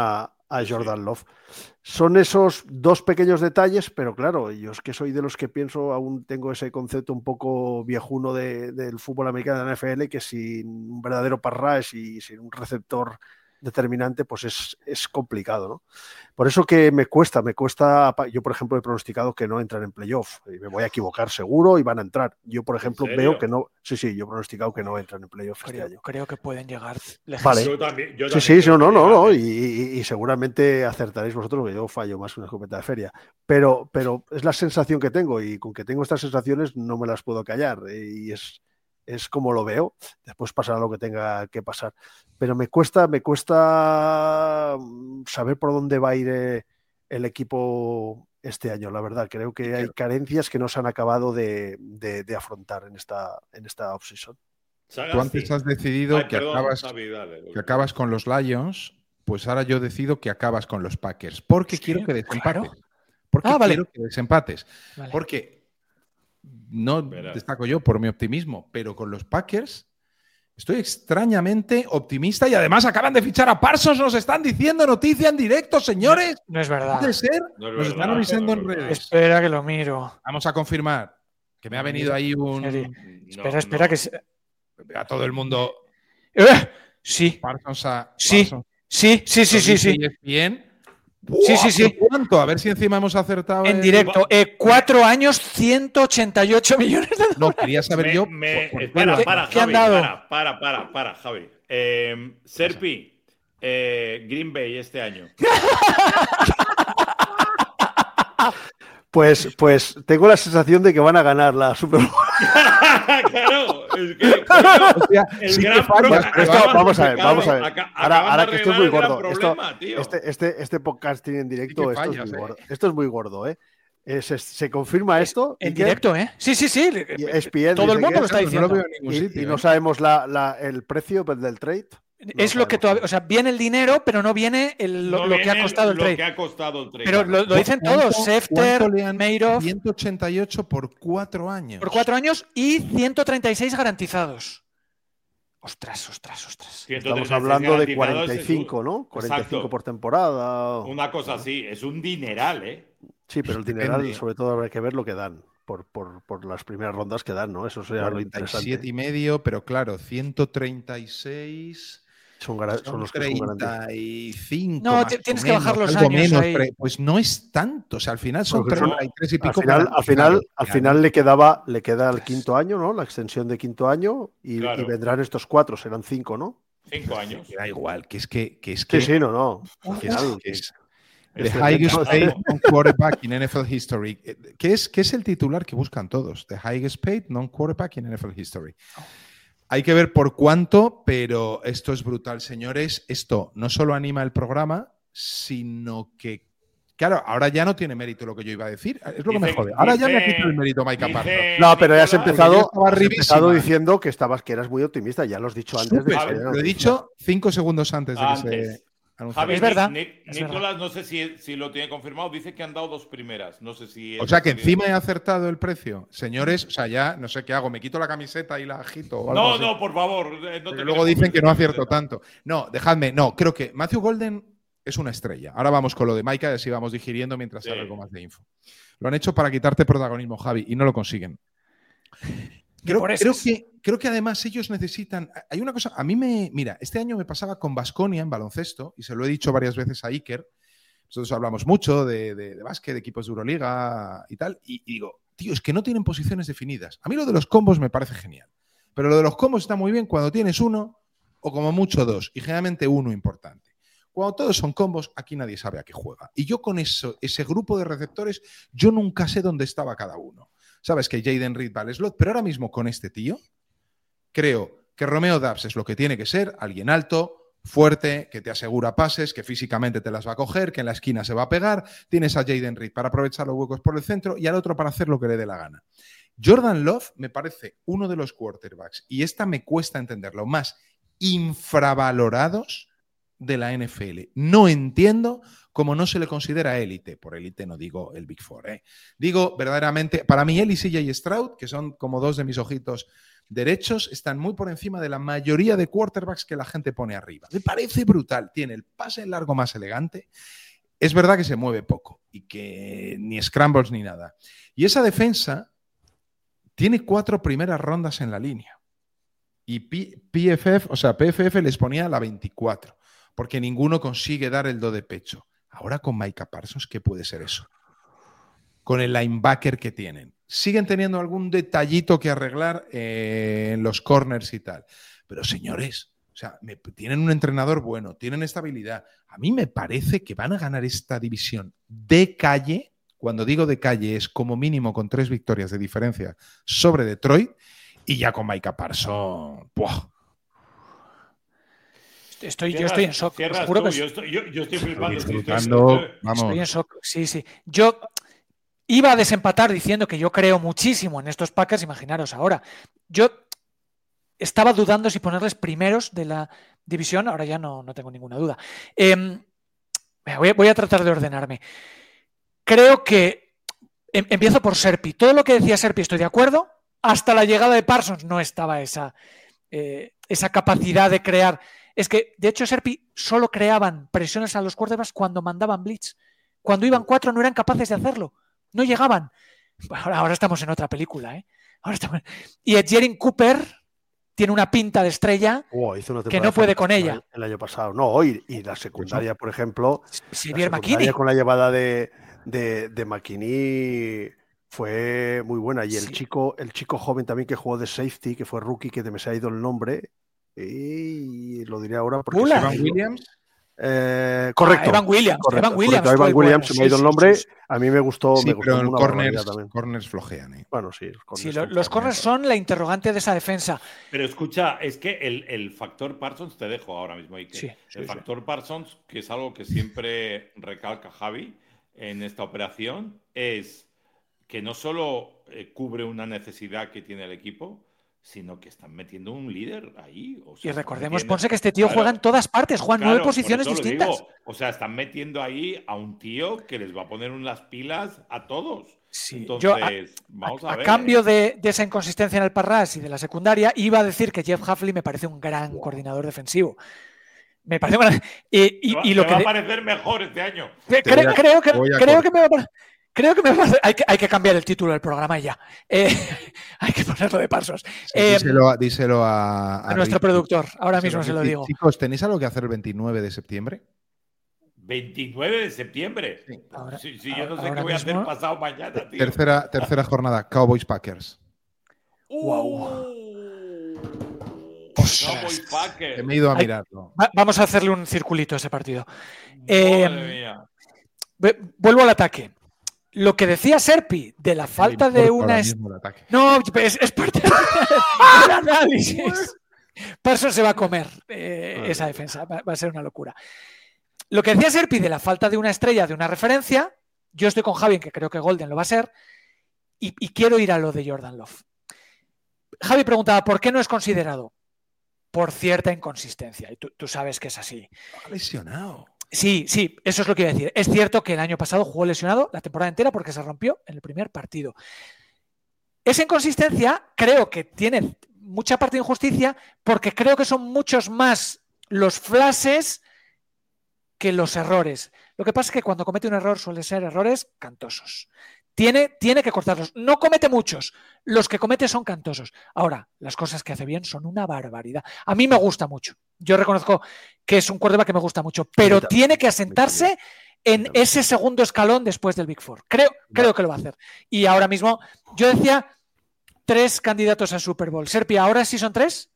a Jordan Love. Son esos dos pequeños detalles, pero claro, yo es que soy de los que pienso, aún tengo ese concepto un poco viejuno de, del fútbol americano de la N F L, que sin un verdadero pass rush y sin un receptor determinante, pues es, es complicado, ¿no? Por eso que me cuesta, me cuesta, yo por ejemplo he pronosticado que no entran en playoff, y me voy a equivocar seguro y van a entrar. Yo por ejemplo veo que no, sí, sí, yo he pronosticado que no entran en playoff creo, este año. Creo que pueden llegar lejos. Vale. Yo también, yo sí, también sí, no, no, no, no, y, y... y, y seguramente acertaréis vosotros, que yo fallo más que una escopeta de feria, pero, pero es la sensación que tengo, y con que tengo estas sensaciones no me las puedo callar, y es... es como lo veo, después pasará lo que tenga que pasar, pero me cuesta, me cuesta saber por dónde va a ir el equipo este año, la verdad, creo que hay carencias que no se han acabado de, de, de afrontar en esta, en esta offseason. Tú antes has decidido Ay, que, perdón, acabas, Javi, dale, que acabas con los Lions, pues ahora yo decido que acabas con los Packers, porque sí, quiero que desempates. Claro. Porque ah, quiero vale. que desempates. Vale. Porque no Verás. destaco yo por mi optimismo, pero con los Packers estoy extrañamente optimista y además acaban de fichar a Parsons, nos están diciendo noticia en directo, señores. No, no es verdad. ¿Puede ser? No es nos verdad, están avisando no, no, en redes. Espera que lo miro. Vamos a confirmar que me ha venido ahí un... No, espera, espera no. que... Se... A todo el mundo... Eh, sí. Parsons a... Sí, Parsons. sí, sí, sí, sí, sí. Bien. Sí, sí, sí. ¿Cuánto? A ver si encima hemos acertado. En el... directo. Eh, cuatro años, ciento ochenta y ocho millones de dólares. No, quería saber me, yo. Me, por, por espera, ¿Qué, para, ¿qué Javi, han dado? Para, para, para, para, Javi. Eh, Serpi, eh, Green Bay este año. Pues, pues tengo la sensación de que van a ganar la Super Bowl. Claro, es que, coño, o sea, el sí gran falla, problema. esto, vamos a ver, vamos a ver. Acá, ahora, ahora que esto es muy gordo. Problema, esto, este, este, este podcasting en directo, sí esto, fallas, es muy eh. gordo. esto es muy gordo, ¿eh? Eh, se, se confirma esto. En directo, ¿eh? Sí, sí, sí. S P N todo el mundo lo está diciendo. No lo veo en ningún y, sitio, y ¿eh? no sabemos la, la, el precio del trade. No es lo que todavía, o sea, viene el dinero, pero no viene el, lo, no lo viene que ha costado el lo trade. Que ha costado el trade. Pero lo, lo dicen todos, Schefter, Madoff. ciento ochenta y ocho por cuatro años. Por cuatro años y ciento treinta y seis garantizados. Ostras, ostras, ostras. Estamos hablando de cuarenta y cinco, ¿no? cuarenta y cinco Exacto. Por temporada. Una cosa así, es un dineral, ¿eh? Sí, pero el dineral, sobre todo, habrá que ver lo que dan. Por, por, por las primeras rondas que dan, ¿no? Eso sería lo interesante. siete y medio, pero claro, ciento treinta y seis. Son, son, son los que treinta y cinco. No, tienes que bajar los años. Menos, ahí. Pues no es tanto. O sea, al final son Porque treinta y tres y pico. Al final, al final, al final le quedaba, le queda el quinto año, ¿no? La extensión de quinto año y, claro. y vendrán estos cuatro, serán cinco, ¿no? Cinco años. Da igual, que es que. que, es que sí, sí, no, no. Que es, que es, The highest paid non-quarterback in N F L history. ¿Qué es, ¿Qué es el titular que buscan todos? The highest paid non-quarterback in N F L history. Hay que ver por cuánto, pero esto es brutal, señores. Esto no solo anima el programa, sino que, claro, ahora ya no tiene mérito lo que yo iba a decir. Es lo dice, que me jode. Ahora dice, ya me ha quitado el mérito Mike Aparto. No, pero ya has empezado, has empezado diciendo que estabas, que eras muy optimista. Ya lo has dicho antes. Super, de que lo he dicho cinco segundos antes de antes. que se... Javi, es verdad. Ni, Ni, es Nicolás, verdad. no sé si, si lo tiene confirmado, dice que han dado dos primeras. No sé si. O sea que encima he acertado el precio. Señores, o sea, ya no sé qué hago, me quito la camiseta y la agito. O algo no, así. no, por favor. No te luego dicen que no acierto tanto. No, dejadme, no, creo que Matthew Golden es una estrella. Ahora vamos con lo de Micah y así vamos digiriendo mientras sí. sale algo más de info. Lo han hecho para quitarte protagonismo, Javi, y no lo consiguen. Creo, creo, que, creo que además ellos necesitan. Hay una cosa. A mí me. Mira, este año me pasaba con Baskonia en baloncesto, y se lo he dicho varias veces a Iker. Nosotros hablamos mucho de, de, de básquet, de equipos de Euroliga y tal. Y, y digo, tío, es que no tienen posiciones definidas. A mí lo de los combos me parece genial. Pero lo de los combos está muy bien cuando tienes uno, o como mucho dos, y generalmente uno importante. Cuando todos son combos, aquí nadie sabe a qué juega. Y yo con eso, ese grupo de receptores, yo nunca sé dónde estaba cada uno. Sabes que Jaden Reed va al slot, pero ahora mismo con este tío, creo que Romeo Doubs es lo que tiene que ser, alguien alto, fuerte, que te asegura pases, que físicamente te las va a coger, que en la esquina se va a pegar. Tienes a Jaden Reed para aprovechar los huecos por el centro y al otro para hacer lo que le dé la gana. Jordan Love me parece uno de los quarterbacks, y esta me cuesta entenderlo, más infravalorados de la N F L. No entiendo cómo no se le considera élite. Por élite no digo el Big Four, ¿eh? Digo verdaderamente, para mí él y C J Stroud, que son como dos de mis ojitos derechos están muy por encima de la mayoría de quarterbacks que la gente pone arriba. Me parece brutal. Tiene el pase en largo más elegante. Es verdad que se mueve poco y que ni scrambles ni nada. Y esa defensa tiene cuatro primeras rondas en la línea. Y P F F, o sea, P F F les ponía la veinticuatro, porque ninguno consigue dar el do de pecho. Ahora con Micah Parsons, ¿qué puede ser eso? Con el linebacker que tienen. Siguen teniendo algún detallito que arreglar eh, en los corners y tal. Pero señores, o sea, me, tienen un entrenador bueno, tienen estabilidad. A mí me parece que van a ganar esta división de calle. Cuando digo de calle es como mínimo con tres victorias de diferencia sobre Detroit y ya con Micah Parsons. ¡Buah! Estoy, Cierras, yo estoy en shock. Cierras Juro tú, que yo, estoy, yo, yo estoy flipando. Estoy Estoy, disfrutando, estoy- vamos. Estoy en shock. Sí, sí. Yo iba a desempatar diciendo que yo creo muchísimo en estos Packers, imaginaros ahora. Yo estaba dudando si ponerles primeros de la división, ahora ya no, no tengo ninguna duda. Eh, voy, a, voy a tratar de ordenarme. Creo que em, empiezo por Serpi. Todo lo que decía Serpi estoy de acuerdo. Hasta la llegada de Parsons no estaba esa, eh, esa capacidad de crear. Es que, de hecho, Serpi solo creaban presiones a los quarterbacks cuando mandaban blitz. Cuando iban cuatro no eran capaces de hacerlo. No llegaban. Ahora, ahora estamos en otra película, ¿eh? Ahora estamos... Y Edgerrin Cooper tiene una pinta de estrella Oh, hizo una que no puede con fantástica ella. El año pasado. No, y, y la secundaria, por ejemplo. Xavier la McKinney. secundaria con la llevada de, de, de McKinney fue muy buena. Y el, Sí. chico, el chico joven también que jugó de safety, que fue rookie, que me se ha ido el nombre. Y lo diré ahora porque... Bullard. se me ha Evan ido. Williams. Eh, correcto. Ah, Evan Williams. correcto, Evan Williams. correcto, fue Evan el Williams, bueno. se me ha ido Sí, el sí, nombre. sí, sí. A mí me gustó, Sí, me gustó pero en una barbaridad corners, también. corners flojean. ¿eh? Bueno, sí, los corners Sí, lo- son los flojean. corners son la interrogante de esa defensa. Pero escucha, es que el, el factor Parsons, te dejo ahora mismo, Ike. Sí, sí, el sí. factor Parsons, que es algo que siempre recalca Javi en esta operación, es que no solo eh, cubre una necesidad que tiene el equipo, sino que están metiendo un líder ahí. O sea, Y están recordemos, metiendo- Ponce, que este tío Claro, juega en todas partes, juega en claro, nueve por posiciones eso lo distintas. digo. O sea, están metiendo ahí a un tío que les va a poner unas pilas a todos. Sí, Entonces, yo a, vamos a- a, a ver. cambio ¿eh? de, de esa inconsistencia en el Parras y de la secundaria, iba a decir que Jeff Hafley me parece un gran coordinador defensivo. Me parece un gran- y, y- Te va, y lo te que va de- a parecer mejor este año. cre- Te voy a- creo que, voy a creo cortar. que me va a parecer- creo que me va a parecer- hay que, hay que cambiar el título del programa y ya. Eh, hay que ponerlo de Parsons. Sí, Eh, díselo, a- díselo a, a nuestro Ricky. productor, ahora Díselo mismo a se lo Ricky. digo. Chicos, ¿tenéis algo que hacer el veintinueve de septiembre? veintinueve de septiembre. Sí. Ahora- Sí, sí, yo no sé ahora qué voy a mismo- hacer pasado mañana, tío. Tercera, tercera jornada, Cowboys Packers. Cowboys Que Packers. me he ido a Ay. mirarlo. Va- vamos a hacerle un circulito a ese partido. Madre Eh, mía. Vu- Vuelvo al ataque. Lo que decía Serpi de la falta Me de importa una... ahora es- mismo el ataque. No, es, es parte del análisis. Parsons se va a comer eh, Vale. esa defensa. Va, va a ser una locura. Lo que decía Serpi de la falta de una estrella, de una referencia, yo estoy con Javi en que creo que Golden lo va a ser y, y quiero ir a lo de Jordan Love. Javi preguntaba, ¿por qué no es considerado? Por cierta inconsistencia. Y tú, tú sabes que es así. Ha lesionado. Sí, sí, eso es lo que iba a decir. Es cierto que el año pasado jugó lesionado la temporada entera porque se rompió en el primer partido. Esa inconsistencia creo que tiene mucha parte de injusticia porque creo que son muchos más los flashes que los errores. Lo que pasa es que cuando comete un error suelen ser errores cantosos. Tiene, tiene que cortarlos. No comete muchos. Los que comete son cantosos. Ahora, las cosas que hace bien son una barbaridad. A mí me gusta mucho. Yo reconozco que es un quarterback que me gusta mucho, pero también, tiene que a mí asentarse en también. ese segundo escalón después del Big Four. Creo, creo que lo va a hacer. Y ahora mismo, yo decía tres candidatos a Super Bowl. Serpi, ¿ahora sí son tres?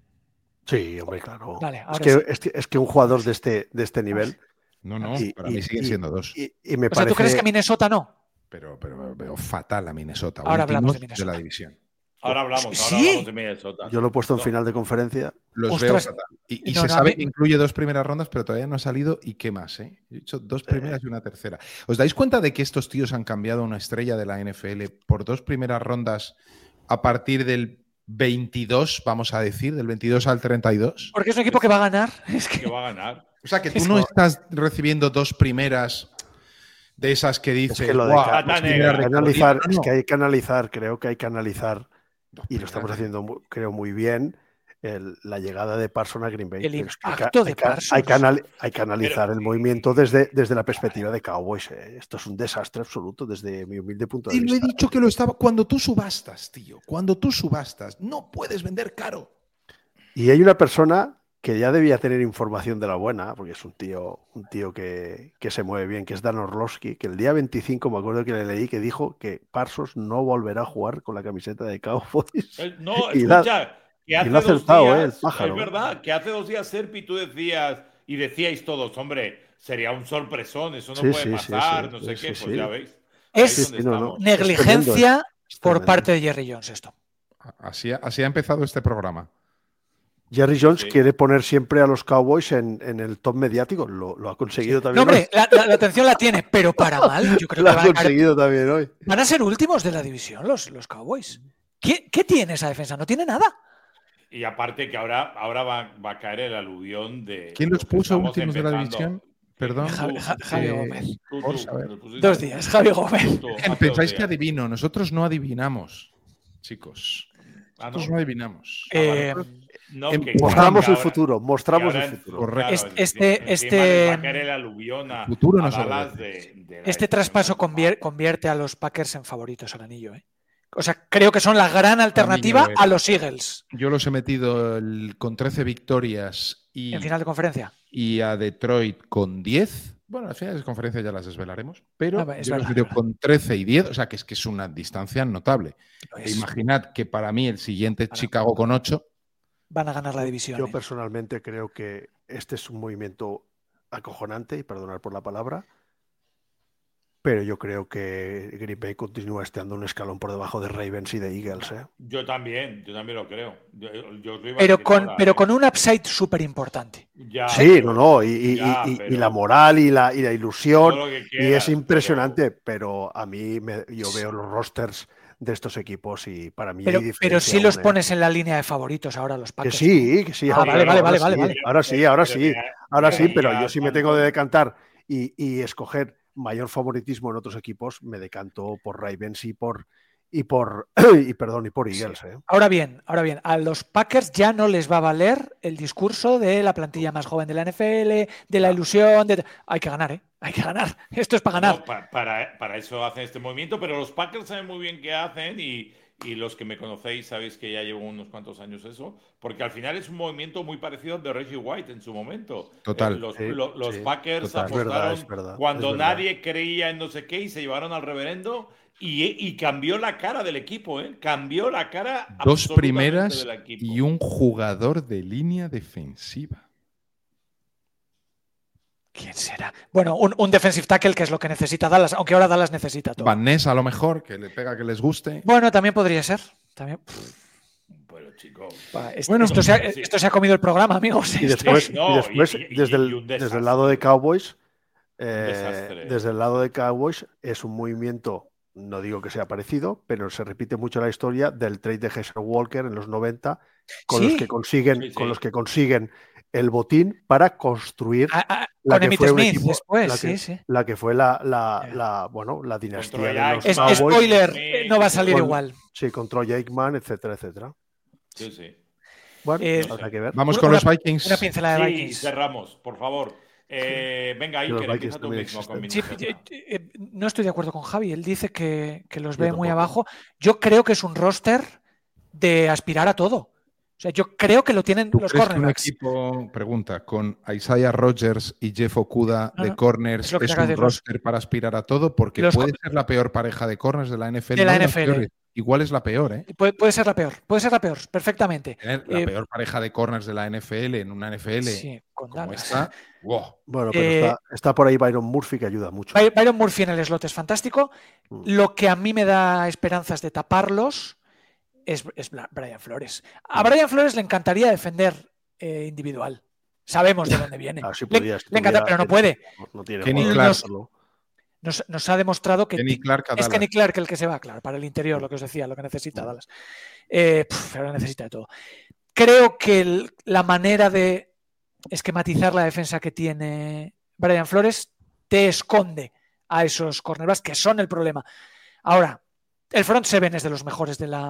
Sí, hombre, claro. Vale, es, ahora que, sí. es, que, es que un jugador de este, de este nivel. No, no, y- para y- mí siguen y- siendo dos. Y, y me O sea, parece. ¿tú crees que Minnesota no? Pero, pero veo fatal a Minnesota. Ahora hablamos de últimos Minnesota. la división. Ahora hablamos, ahora ¿Sí? hablamos de Minnesota. Yo lo he puesto en No. final de conferencia. Los Ostras. veo fatal. Y, y No, se no, sabe a mí- que incluye dos primeras rondas, pero todavía no ha salido. ¿Y qué más? Eh? He dicho dos primeras y una tercera. ¿Os dais cuenta de que estos tíos han cambiado a una estrella de la N F L por dos primeras rondas a partir del veintidós, vamos a decir, del veintidós al treinta y dos? Porque es un equipo que va a ganar. Es que... Que va a ganar. O sea, que tú Es no como- estás recibiendo dos primeras de esas que dices. que lo de "Buah, ca- dos es que primeras hay Hay que de analizar, Carolina". es No. que hay que analizar, creo que hay que analizar y lo estamos haciendo, creo, muy bien. El, la llegada de Parsons a Green Bay. El Es que impacto hay, de que, Parsons. hay, que anal, hay que analizar Pero, el movimiento desde, desde la perspectiva de Cowboys. Eh. Esto es un desastre absoluto desde mi humilde punto de Y vista. lo he dicho que lo estaba. Cuando tú subastas, tío, cuando tú subastas, no puedes vender caro. Y hay una persona que ya debía tener información de la buena, porque es un tío, un tío que, que se mueve bien, que es Dan Orlovsky, que el día veinticinco me acuerdo que le leí que dijo que Parsons no volverá a jugar con la camiseta de Cowboys. no, y la, escucha, que hace y lo ha dos acertado, días, eh, el pájaro. es verdad, que hace dos días, Serpi, tú decías, y decíais todos, hombre, sería un sorpresón, eso no Sí, puede sí, pasar, sí, no sí, sé sí, qué, sí, pues sí. ya veis. Es Ahí donde sí, no, no. estamos. negligencia Es por tremendo. parte de Jerry Jones esto. Así ha, así ha empezado este programa. Jerry Jones Sí. quiere poner siempre a los Cowboys en, en el top mediático. Lo, lo ha conseguido Sí. también No, hombre, hoy. la, la, la atención la tiene, pero para mal. Yo creo Lo que ha van a, conseguido también hoy. van a ser últimos de la división los, los Cowboys. ¿Qué, ¿Qué tiene esa defensa? No tiene nada. Y aparte que ahora, ahora va, va a caer el aluvión de. ¿Quién los los que puso estamos últimos de la empezando. división? Perdón. Javi, Ja- Javi Eh, Gómez. Tú, por tú, saber. los pusiste Dos tú. días, Javi Gómez. Tú, tú, hace dos Pensáis que días. adivino. Nosotros no adivinamos, chicos. Ah, Nosotros ¿no? no adivinamos. Eh, No, em- que- mostramos que el ahora- futuro, mostramos que el ahora- futuro. Correcto. claro, Este- encima este- les va a caer el aluvión a, El futuro a no se lo Dallas merece. de, de la Este división traspaso central. convier- convierte a los Packers en favoritos al anillo. ¿eh? O sea, creo que son la gran alternativa lo es. a los Eagles Yo los he metido el- con trece victorias y, en final de conferencia. y a Detroit con diez. Bueno, las finales de conferencia ya las desvelaremos, pero Ah, es yo los verdad, he metido es verdad. con trece y diez, o sea que es que es una distancia notable. Lo E es. imaginad que para mí el siguiente Para- Chicago con ocho. Van a ganar la división. Yo ¿eh? personalmente creo que este es un movimiento acojonante, y perdonar por la palabra, pero yo creo que Green Bay continúa estando un escalón por debajo de Ravens y de Eagles. ¿eh? Yo también, yo también lo creo. Yo, yo os lo iba a Pero decir con, ahora, pero ¿eh? con un upside súper importante. Ya, Sí, pero- no, no, y, y- ya, y- y pero la moral y la, y la todo ilusión, lo que y quieras, es impresionante, pero, a mí me- yo veo los rosters de estos equipos y para mí Pero, hay pero diferencia sí los aún, ¿eh? pones en la línea de favoritos ahora los Que Packers. sí, que sí. Ah, ahora- vale, vale, ahora vale, sí, vale, vale. Ahora sí, ahora Pero sí, que- ahora que sí, pero ya yo si me tanto- tengo de decantar y, y escoger mayor favoritismo en otros equipos, me decanto por Ravens y por y por y perdón y por Eagles. ¿eh? Ahora bien, ahora bien, a los Packers ya no les va a valer el discurso de la plantilla más joven de la N F L, de la ilusión, de... Hay que ganar, ¿eh? Hay que ganar. Esto es para ganar. No, pa- para, para eso hacen este movimiento, pero los Packers saben muy bien qué hacen y, y los que me conocéis sabéis que ya llevo unos cuantos años eso, porque al final es un movimiento muy parecido al de Reggie White en su momento. Total. Eh, los, Sí, lo- los sí, Packers total. Es verdad, apostaron es verdad, cuando es verdad. nadie creía en no sé qué y se llevaron al reverendo y, y cambió la cara del equipo, ¿eh? Cambió la cara Dos absolutamente primeras del equipo. y un jugador de línea defensiva. ¿Quién será? Bueno, un, un defensive tackle que es lo que necesita Dallas, aunque ahora Dallas necesita todo. Van Ness a lo mejor, que le pega que les guste. Bueno, también podría ser. También. Pero chicos. Va, es- Bueno, esto, se ha, sí. esto se ha comido el programa, amigos. Y Esto- después, no, y después y- y- desde, y el, un desde desastre. el lado de Cowboys, eh, desastre. desde el lado de Cowboys es un movimiento, no digo que sea parecido, pero se repite mucho la historia del trade de Hesser Walker en los noventa, con Sí. los que consiguen, Sí, sí. con los que consiguen el botín para construir Ah, ah, la con que Emmitt fue un Smith equipo- después, la que- sí, sí. la que fue la, la, Ya. la, bueno, la dinastía Troy de los Aikman. Es, Cowboys. spoiler, Sí, eh, no va a salir con- igual. Sí, con Troy Aikman, etcétera, etcétera. Sí, sí. Bueno, Eh, pues habrá que ver. Vamos Una- con los una- Vikings. Una pincelada de Sí, Vikings. cerramos, por favor. Eh, venga, Que los Iker, Vikings empieza tú también mismo con existen. Sí, Minnesota. eh, eh, no estoy de acuerdo con Javi. Él dice que, que los Yo ve muy tampoco. abajo. Yo creo que es un roster de aspirar a todo. O sea, yo creo que lo tienen ¿Tú los crees que un cornerbacks. equipo, pregunta, con Isaiah Rodgers y Jeff Okuda No, de no, corners es lo que es acabas un de decir, los- roster para aspirar a todo? Porque los puede co- ser la peor pareja de corners de la N F L. De la no N F L. peores. Igual es la peor, ¿eh? Puede, puede ser la peor. Puede ser la peor, perfectamente. Tener la Eh, peor pareja de corners de la N F L en una N F L Sí, con como Dallas. esta. ¡Wow! Bueno, pero eh, está, está por ahí Byron Murphy que ayuda mucho. By- Byron Murphy en el slot es fantástico. Mm. Lo que a mí me da esperanzas de taparlos es, es Bla- Brian Flores. A Mm. Brian Flores le encantaría defender eh, individual. Sabemos de dónde viene. Ah, si le, pudiera, si le encanta, tuviera- pero no puede. No, no tiene Kenny jugadores Clark. para hacerlo. Nos, nos ha demostrado que Kenny ti- Clark a es Dallas. Kenny Clark el que se va, claro, para el interior, lo que os decía, lo que necesita Dallas. Eh, pf, pero necesita de todo. Creo que el- la manera de esquematizar la defensa que tiene Brian Flores te esconde a esos cornerbacks que son el problema. Ahora, el front seven es de los mejores de la,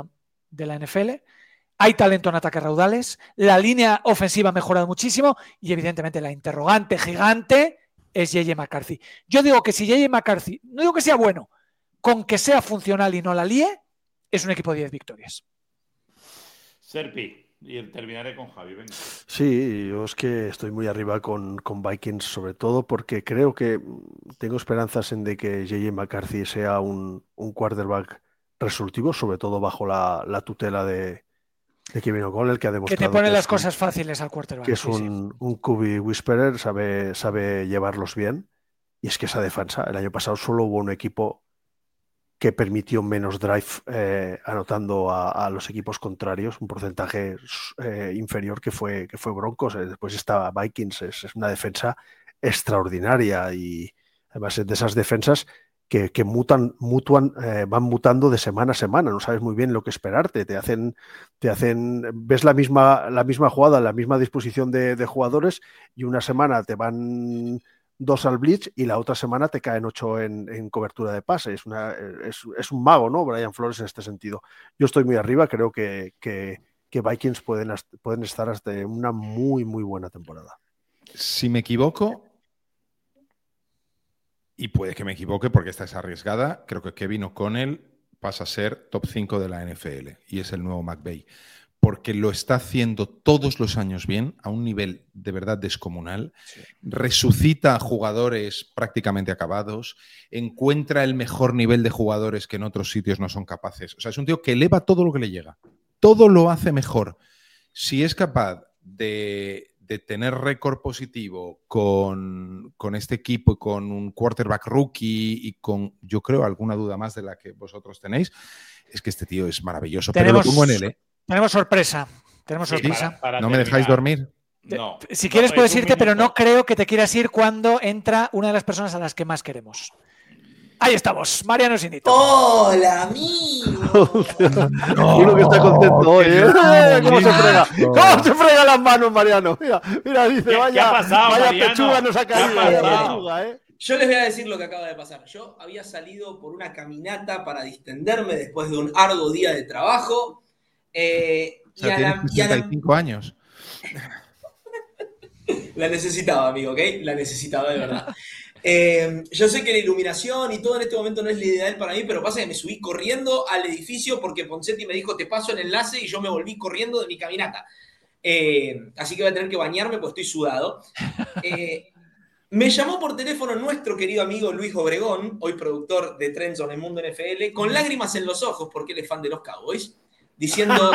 de la N F L. Hay talento en ataques raudales, la línea ofensiva ha mejorado muchísimo y evidentemente la interrogante gigante es J J McCarthy. Yo digo que si J J McCarthy, no digo que sea bueno, con que sea funcional y no la líe, es un equipo de diez victorias. Serpi, y terminaré con Javi. Venga. Sí, yo es que estoy muy arriba con, con Vikings, sobre todo porque creo que tengo esperanzas en de que J J McCarthy sea un, un quarterback resolutivo, sobre todo bajo la, la tutela de, de Kevin O'Connell, que ha demostrado que te pone que las es cosas un, fáciles al quarterback. que es sí, un, sí. un Q B whisperer, sabe, sabe llevarlos bien. Y es que esa defensa, el año pasado solo hubo un equipo que permitió menos drive eh, anotando a, a los equipos contrarios, un porcentaje eh, inferior que fue, que fue Broncos. Eh, después estaba Vikings, es, es una defensa extraordinaria y además es de esas defensas que, que mutan, mutuan, eh, van mutando de semana a semana, no sabes muy bien lo que esperarte, te hacen, te hacen, ves la misma, la misma jugada, la misma disposición de, de jugadores y una semana te van dos al blitz y la otra semana te caen ocho en, en cobertura de pase. Es, una, es, es un mago, ¿no? Brian Flores en este sentido. Yo estoy muy arriba, creo que, que, que Vikings pueden, pueden estar hasta una muy, muy buena temporada. Si me equivoco, y puede que me equivoque porque esta es arriesgada, creo que Kevin O'Connell pasa a ser top cinco de la N F L y es el nuevo McVay. Porque lo está haciendo todos los años bien, a un nivel de verdad descomunal, sí. Resucita a jugadores prácticamente acabados, encuentra el mejor nivel de jugadores que en otros sitios no son capaces. O sea, es un tío que eleva todo lo que le llega, todo lo hace mejor. Si es capaz de, de tener récord positivo con, con este equipo y con un quarterback rookie y con, yo creo, alguna duda más de la que vosotros tenéis, es que este tío es maravilloso. Tenemos... Pero lo pongo en él, ¿eh? Tenemos sorpresa. Tenemos sí, sorpresa. Para, para ¿No terminar. me dejáis dormir? No. Si quieres no, puedes irte, minuto. pero no creo que te quieras ir cuando entra una de las personas a las que más queremos. Ahí estamos, Mariano Sinito. ¡Hola, amigo! No, uno que está contento hoy, ¿eh? ¿Cómo se frega? ¿Cómo se frega las manos, Mariano? Mira, mira, dice, ¿Qué, vaya, ¿qué ha pasado, vaya Mariano? pechuga nos ha caído. ¿Qué ha Vaya pechuga, ¿eh? Yo les voy a decir lo que acaba de pasar. Yo había salido por una caminata para distenderme después de un arduo día de trabajo. Eh, o sea, y a tienes la, sesenta y cinco y a la... años. La necesitaba, amigo, ¿ok? La necesitaba de verdad. Eh, yo sé que la iluminación y todo en este momento no es la ideal para mí, pero pasa que me subí corriendo al edificio porque Ponseti me dijo, te paso el enlace, y yo me volví corriendo de mi caminata. Eh, así que voy a tener que bañarme porque estoy sudado. Eh, me llamó por teléfono nuestro querido amigo Luis Obregón, hoy productor de Trends on el Mundo N F L, con lágrimas en los ojos porque él es fan de los Cowboys, diciendo,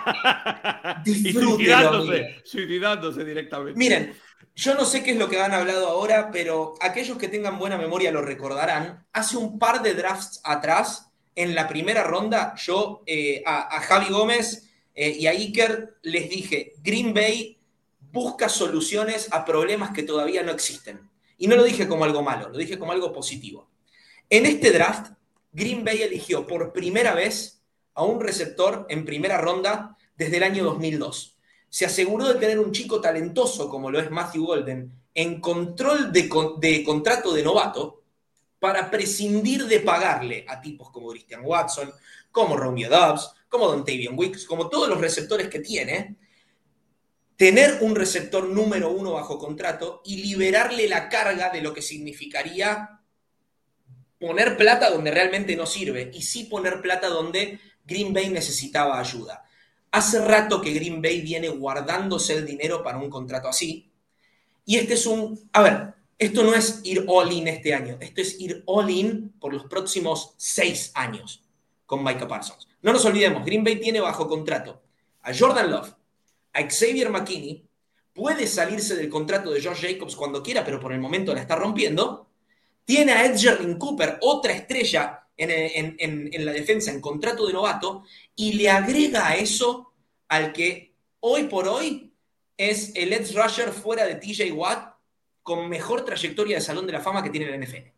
disfrútelo, amigo. Suicidándose directamente. Miren, yo no sé qué es lo que han hablado ahora, pero aquellos que tengan buena memoria lo recordarán. Hace un par de drafts atrás, en la primera ronda, yo eh, a, a Javi Gómez eh, y a Iker les dije, Green Bay busca soluciones a problemas que todavía no existen. Y no lo dije como algo malo, lo dije como algo positivo. En este draft, Green Bay eligió por primera vez a un receptor en primera ronda desde el año dos mil dos. Se aseguró de tener un chico talentoso como lo es Matthew Golden en control de, con, de contrato de novato para prescindir de pagarle a tipos como Christian Watson, como Romeo Doubs, como Dontavian Wicks, como todos los receptores que tiene, tener un receptor número uno bajo contrato y liberarle la carga de lo que significaría poner plata donde realmente no sirve y sí poner plata donde Green Bay necesitaba ayuda. Hace rato que Green Bay viene guardándose el dinero para un contrato así. Y este es un... A ver, esto no es ir all in este año. Esto es ir all in por los próximos seis años con Micah Parsons. No nos olvidemos, Green Bay tiene bajo contrato a Jordan Love, a Xavier McKinney. Puede salirse del contrato de Josh Jacobs cuando quiera, pero por el momento la está rompiendo. Tiene a Edgerrin Cooper, otra estrella en, en, en, en la defensa, en contrato de novato, y le agrega a eso al que hoy por hoy es el edge rusher fuera de T J Watt con mejor trayectoria de Salón de la Fama que tiene la N F L.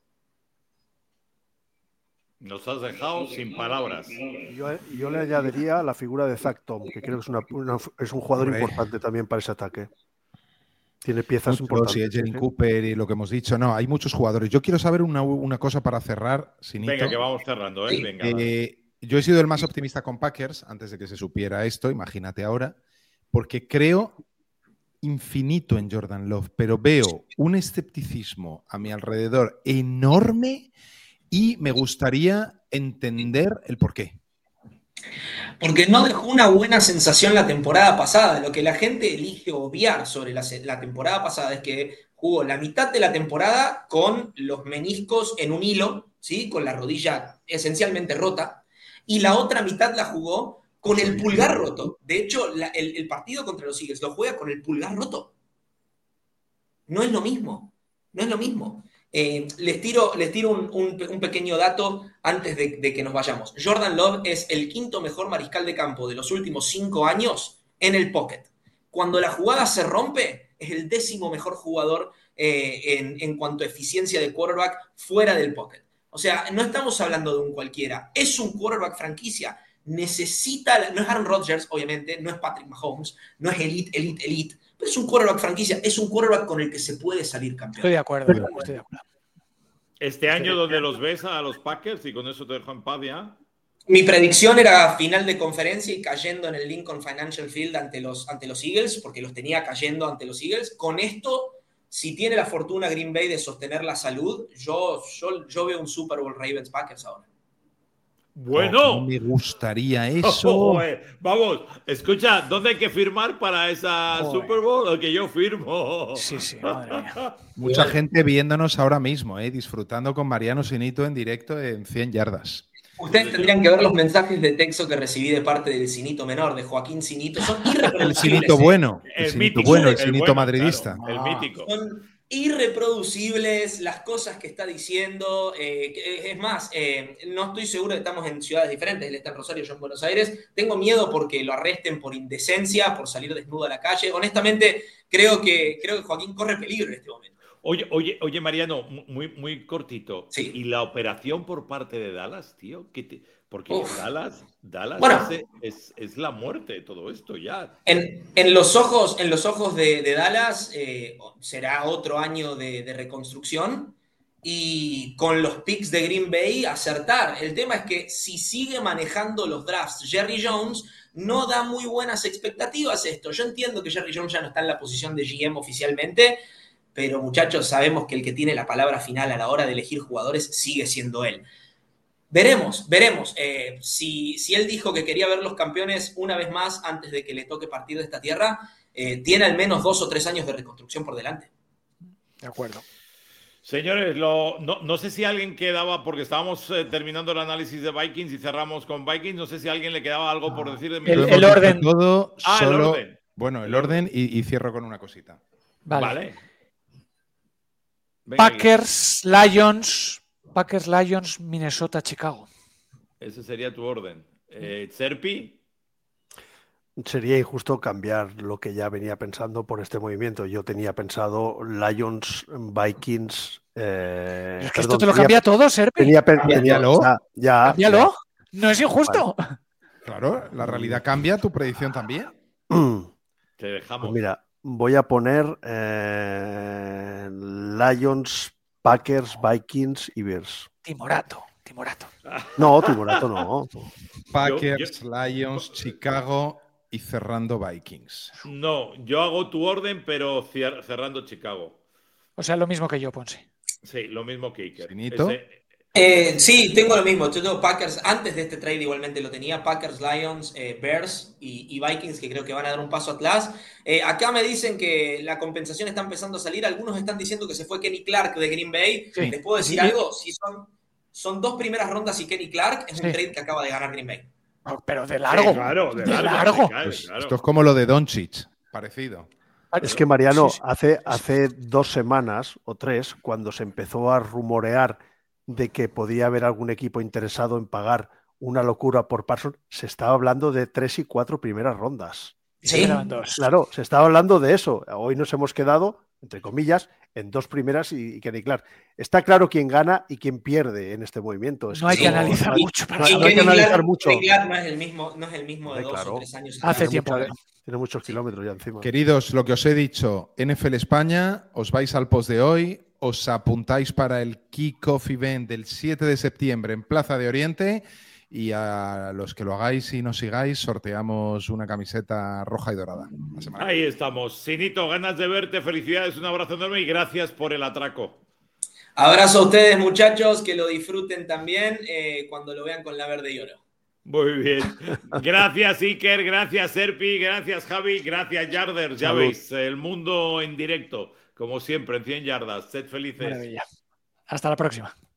Nos has dejado sin palabras. Yo, yo le añadiría la figura de Zach Tom, que creo que es, una, una, es un jugador Hombre. importante también para ese ataque. Tiene piezas muchos, importantes. Sí, Jerry Cooper y lo que hemos dicho. No, hay muchos jugadores. Yo quiero saber una, una cosa para cerrar. Sinito. Venga, que vamos cerrando, ¿eh? Venga, eh, yo he sido el más optimista con Packers antes de que se supiera esto, imagínate ahora, porque creo infinito en Jordan Love, pero veo un escepticismo a mi alrededor enorme y me gustaría entender el porqué. Porque no dejó una buena sensación la temporada pasada. Lo que la gente elige obviar sobre la, la temporada pasada es que jugó la mitad de la temporada con los meniscos en un hilo, ¿sí? Con la rodilla esencialmente rota, y la otra mitad la jugó con el pulgar roto. De hecho, la, el, el partido contra los Eagles lo juega con el pulgar roto. No es lo mismo, no es lo mismo. Eh, les tiro, les tiro un, un, un pequeño dato antes de, de que nos vayamos. Jordan Love es el quinto mejor mariscal de campo de los últimos cinco años en el pocket. Cuando la jugada se rompe, es el décimo mejor jugador eh, en, en cuanto a eficiencia de quarterback fuera del pocket. O sea, no estamos hablando de un cualquiera. Es un quarterback franquicia. Necesita, no es Aaron Rodgers, obviamente, no es Patrick Mahomes, no es elite, elite, elite, pero es un quarterback franquicia, es un quarterback con el que se puede salir campeón. Estoy de acuerdo, estoy de acuerdo. Este año donde los ves a los Packers, y con eso te dejo en paz ya. Mi predicción era final de conferencia y cayendo en el Lincoln Financial Field ante los, ante los Eagles, porque los tenía cayendo ante los Eagles. Con esto, si tiene la fortuna Green Bay de sostener la salud, yo, yo, yo veo un Super Bowl Ravens Packers ahora. Bueno, oh, me gustaría eso. Oh, eh. Vamos, escucha, ¿dónde hay que firmar para esa Joder. Super Bowl? O que yo firmo. Sí, sí, madre mía. Mucha gente viéndonos ahora mismo, eh, disfrutando con Mariano Sinito en directo en cien yardas. Ustedes tendrían que ver los mensajes de texto que recibí de parte del Sinito menor, de Joaquín Sinito. Son irreproducibles. El Sinito bueno, el, el Sinito mítico, bueno, el, el Sinito bueno, madridista. Claro, el mítico. Son irreproducibles las cosas que está diciendo. Eh, es más, eh, no estoy seguro que estamos en ciudades diferentes. Él está en Rosario, yo en Buenos Aires. Tengo miedo porque lo arresten por indecencia, por salir desnudo a la calle. Honestamente, creo que, creo que Joaquín corre peligro en este momento. Oye, oye, oye, Mariano, muy, muy cortito. Sí. ¿Y la operación por parte de Dallas, tío? ¿Qué te... Porque Uf. Dallas, Dallas bueno, es, es, es la muerte de todo esto ya. En, en los ojos, en los ojos de, de Dallas eh, será otro año de, de reconstrucción y con los picks de Green Bay acertar. El tema es que si sigue manejando los drafts Jerry Jones, no da muy buenas expectativas esto. Yo entiendo que Jerry Jones ya no está en la posición de G M oficialmente, pero muchachos, sabemos que el que tiene la palabra final a la hora de elegir jugadores sigue siendo él. Veremos, veremos. Eh, si, si él dijo que quería ver los campeones una vez más antes de que le toque partir de esta tierra, eh, tiene al menos dos o tres años de reconstrucción por delante. De acuerdo. Señores, lo, no, no sé si alguien quedaba, porque estábamos eh, terminando el análisis de Vikings y cerramos con Vikings, no sé si a alguien le quedaba algo por decir de mi... El, el orden. Todo ah, solo, el orden. Bueno, el orden y, y cierro con una cosita. Vale. vale. Venga, Packers, aquí. Lions... Packers, Lions, Minnesota, Chicago. Ese sería tu orden. Eh, ¿Serpi? Sería injusto cambiar lo que ya venía pensando por este movimiento. Yo tenía pensado Lions, Vikings... Eh, es que perdón, esto te lo tenía, cambia todo, Serpi. Tenía, tenía, o sea, ya, Cámbialo. No es injusto. Vale. Claro, la realidad cambia, tu predicción también. Te dejamos. Pues mira, voy a poner eh, Lions, Packers, Vikings y Bears. Timorato, Timorato. No, Timorato no. Packers, yo, yo... Lions, Chicago y cerrando Vikings. No, yo hago tu orden, pero cerrando Chicago. O sea, lo mismo que yo, Ponce. Sí, lo mismo que Iker. Ese... Eh, sí, tengo lo mismo. Yo tengo Packers, antes de este trade igualmente lo tenía, Packers, Lions, eh, Bears y, y Vikings, que creo que van a dar un paso atrás. Eh, acá me dicen que la compensación está empezando a salir. Algunos están diciendo que se fue Kenny Clark de Green Bay. Sí. ¿Les puedo decir sí. algo? Si son, son dos primeras rondas y Kenny Clark, es sí. un trade que acaba de ganar Green Bay. Oh, pero de largo. Sí, claro, de, de largo. largo. Claro, pues claro. Esto es como lo de Doncic, parecido. Es que Mariano, sí, sí. Hace, hace dos semanas o tres, cuando se empezó a rumorear de que podía haber algún equipo interesado en pagar una locura por Parsons, se estaba hablando de tres y cuatro primeras rondas. Sí, claro, se estaba hablando de eso. Hoy nos hemos quedado, entre comillas, en dos primeras y, y Kenny Clark. Está claro quién gana y quién pierde en este movimiento. Es no hay que, que analizar no, mucho. Para no, no hay que analizar Clark, mucho. Kenny Clark no es el mismo, no es el mismo de Hombre, dos claro. o tres años. Hace tiempo. Mucha, tiene muchos kilómetros ya encima. Queridos, lo que os he dicho, N F L España, os vais al post de hoy, os apuntáis para el Kickoff Event del siete de septiembre en Plaza de Oriente y a los que lo hagáis y nos sigáis sorteamos una camiseta roja y dorada. La semana Ahí estamos. Sinito, ganas de verte, felicidades, un abrazo enorme y gracias por el atraco. Abrazo a ustedes, muchachos, que lo disfruten también eh, cuando lo vean con la verde y oro. Muy bien. Gracias, Iker, gracias, Serpi, gracias, Javi, gracias, Yarders. Ya Salud. veis, el mundo en directo, como siempre, en cien yardas. Sed felices. Maravilla. Hasta la próxima.